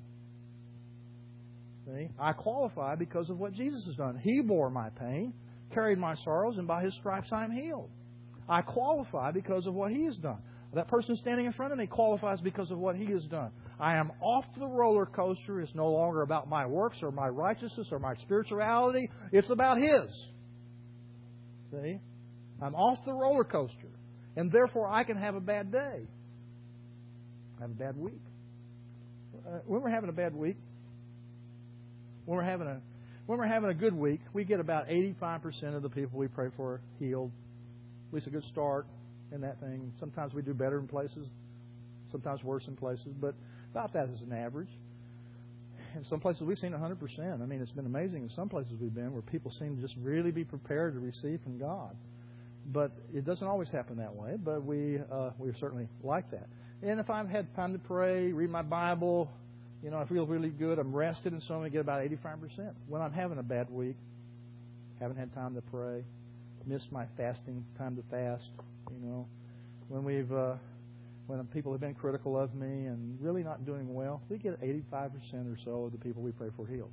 See? I qualify because of what Jesus has done. He bore my pain, carried my sorrows, and by His stripes I am healed. I qualify because of what He has done. That person standing in front of me qualifies because of what he has done. I am off the roller coaster. It's no longer about my works or my righteousness or my spirituality. It's about His. See? I'm off the roller coaster. And therefore I can have a bad day. I have a bad week. Uh, when we're having a bad week, when we're having a when we're having a good week, we get about eighty-five percent of the people we pray for healed. At least a good start in that thing. Sometimes we do better in places, sometimes worse in places, but about that is an average. In some places we've seen one hundred percent. I mean, it's been amazing in some places we've been where people seem to just really be prepared to receive from God. But it doesn't always happen that way, but we uh, we certainly like that. And if I've had time to pray, read my Bible, you know, I feel really good, I'm rested, and so I'm going to get about eighty-five percent. When I'm having a bad week, haven't had time to pray, missed my fasting time to fast, you know, when we've uh, when people have been critical of me and really not doing well, we get eighty-five percent or so of the people we pray for healed.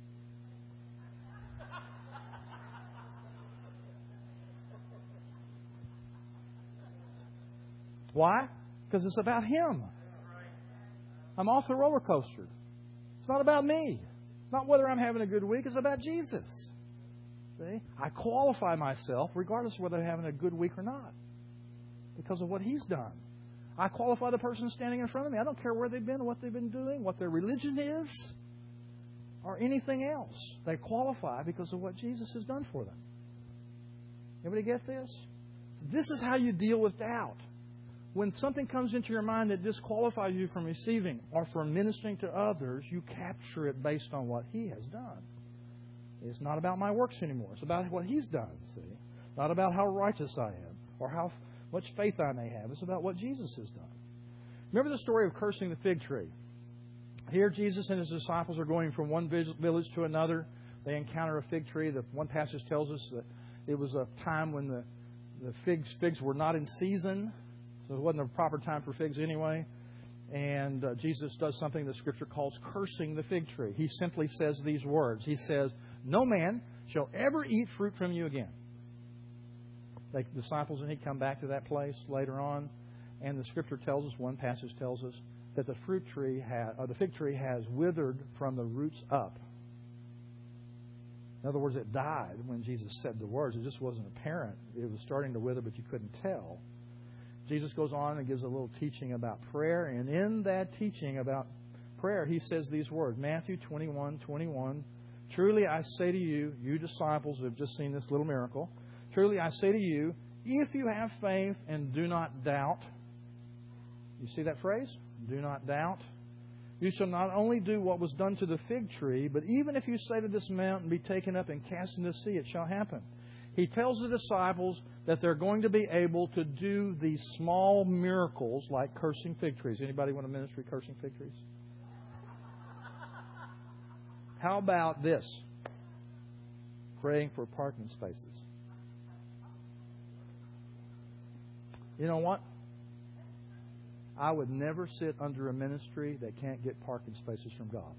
Why? Because it's about Him. I'm off the roller coaster. It's not about me. Not whether I'm having a good week. It's about Jesus. See? I qualify myself regardless of whether I'm having a good week or not because of what He's done. I qualify the person standing in front of me. I don't care where they've been, what they've been doing, what their religion is, or anything else. They qualify because of what Jesus has done for them. Everybody get this? This is how you deal with doubt. When something comes into your mind that disqualifies you from receiving or from ministering to others, you capture it based on what He has done. It's not about my works anymore. It's about what He's done, see? Not about how righteous I am or how much faith I may have. It's about what Jesus has done. Remember the story of cursing the fig tree? Here Jesus and His disciples are going from one village to another. They encounter a fig tree. The one passage tells us that it was a time when the, the figs, figs were not in season. So it wasn't a proper time for figs anyway. And uh, Jesus does something that Scripture calls cursing the fig tree. He simply says these words. He says, "No man shall ever eat fruit from you again." The disciples and he come back to that place later on. And the Scripture tells us, one passage tells us, that the fruit tree has, or the fig tree has withered from the roots up. In other words, it died when Jesus said the words. It just wasn't apparent. It was starting to wither, but you couldn't tell. Jesus goes on and gives a little teaching about prayer. And in that teaching about prayer, He says these words. Matthew twenty-one twenty-one. "Truly I say to you, you disciples who have just seen this little miracle, truly I say to you, if you have faith and do not doubt." You see that phrase? Do not doubt. "You shall not only do what was done to the fig tree, but even if you say to this mountain, be taken up and cast into the sea, it shall happen." He tells the disciples that they're going to be able to do these small miracles like cursing fig trees. Anybody want a ministry cursing fig trees? How about this? Praying for parking spaces. You know what? I would never sit under a ministry that can't get parking spaces from God.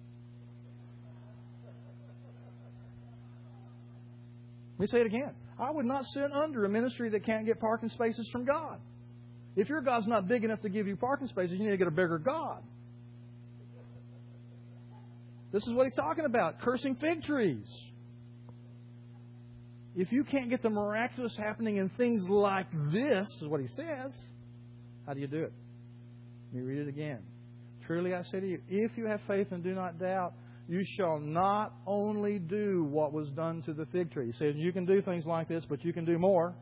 Let me say it again. I would not sit under a ministry that can't get parking spaces from God. If your God's not big enough to give you parking spaces, you need to get a bigger God. This is what He's talking about, cursing fig trees. If you can't get the miraculous happening in things like this, is what He says, how do you do it? Let me read it again. "Truly I say to you, if you have faith and do not doubt, you shall not only do what was done to the fig tree." He says you can do things like this, but you can do more.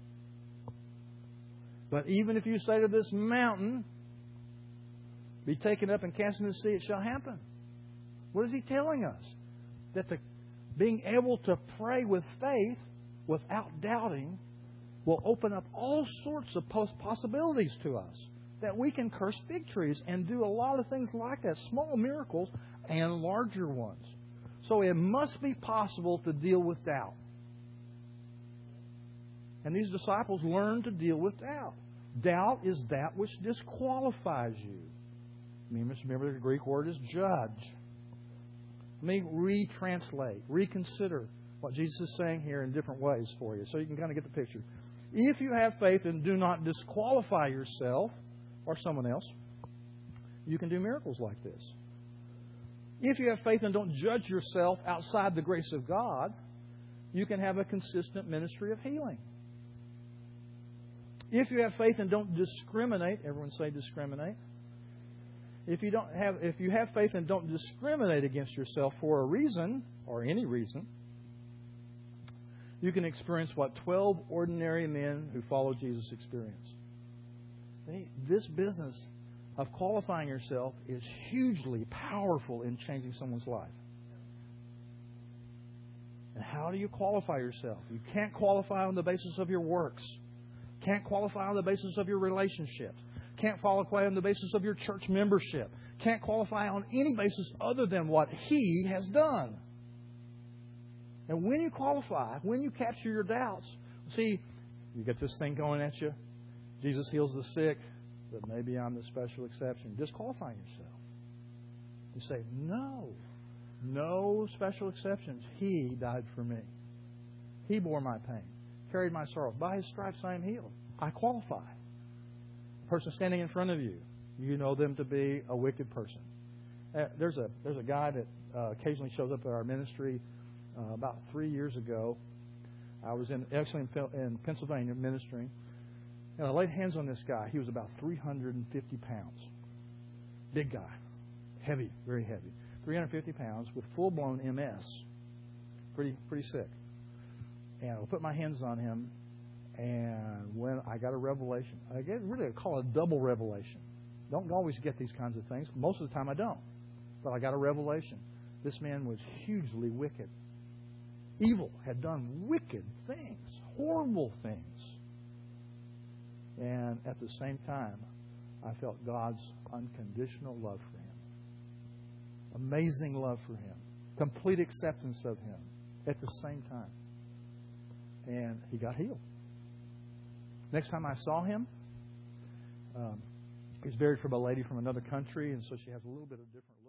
"But even if you say to this mountain, be taken up and cast into the sea, it shall happen." What is He telling us? That the being able to pray with faith without doubting will open up all sorts of possibilities to us. That we can curse fig trees and do a lot of things like that, small miracles and larger ones. So it must be possible to deal with doubt. And these disciples learned to deal with doubt. Doubt is that which disqualifies you. Remember, the Greek word is judge. Let me retranslate, reconsider what Jesus is saying here in different ways for you so you can kind of get the picture. If you have faith and do not disqualify yourself or someone else, you can do miracles like this. If you have faith and don't judge yourself outside the grace of God, you can have a consistent ministry of healing. If you have faith and don't discriminate, everyone say discriminate. If you don't have, if you have faith and don't discriminate against yourself for a reason or any reason, you can experience what twelve ordinary men who follow Jesus experienced. This business of qualifying yourself is hugely powerful in changing someone's life. And how do you qualify yourself? You can't qualify on the basis of your works. Can't qualify on the basis of your relationships. Can't qualify on the basis of your church membership. Can't qualify on any basis other than what He has done. And when you qualify, when you capture your doubts, see, you get this thing going at you. Jesus heals the sick, but maybe I'm the special exception. Disqualify yourself. You say, no, no special exceptions. He died for me. He bore my pain, carried my sorrows. By His stripes I am healed. I qualify. The person standing in front of you, you know them to be a wicked person. Uh, there's a there's a guy that uh, occasionally shows up at our ministry. Uh, about three years ago, I was in actually in, in Pennsylvania ministering, and I laid hands on this guy. He was about three hundred fifty pounds, big guy, heavy, very heavy, three hundred fifty pounds with full-blown M S, pretty pretty sick. And I put my hands on him, and when I got a revelation, I get really I call it a double revelation. Don't always get these kinds of things. Most of the time I don't, but I got a revelation. This man was hugely wicked. Evil, had done wicked things, horrible things. And at the same time, I felt God's unconditional love for him. Amazing love for Him. Complete acceptance of Him at the same time. And he got healed. Next time I saw him, um, he was buried from a lady from another country, and so she has a little bit of different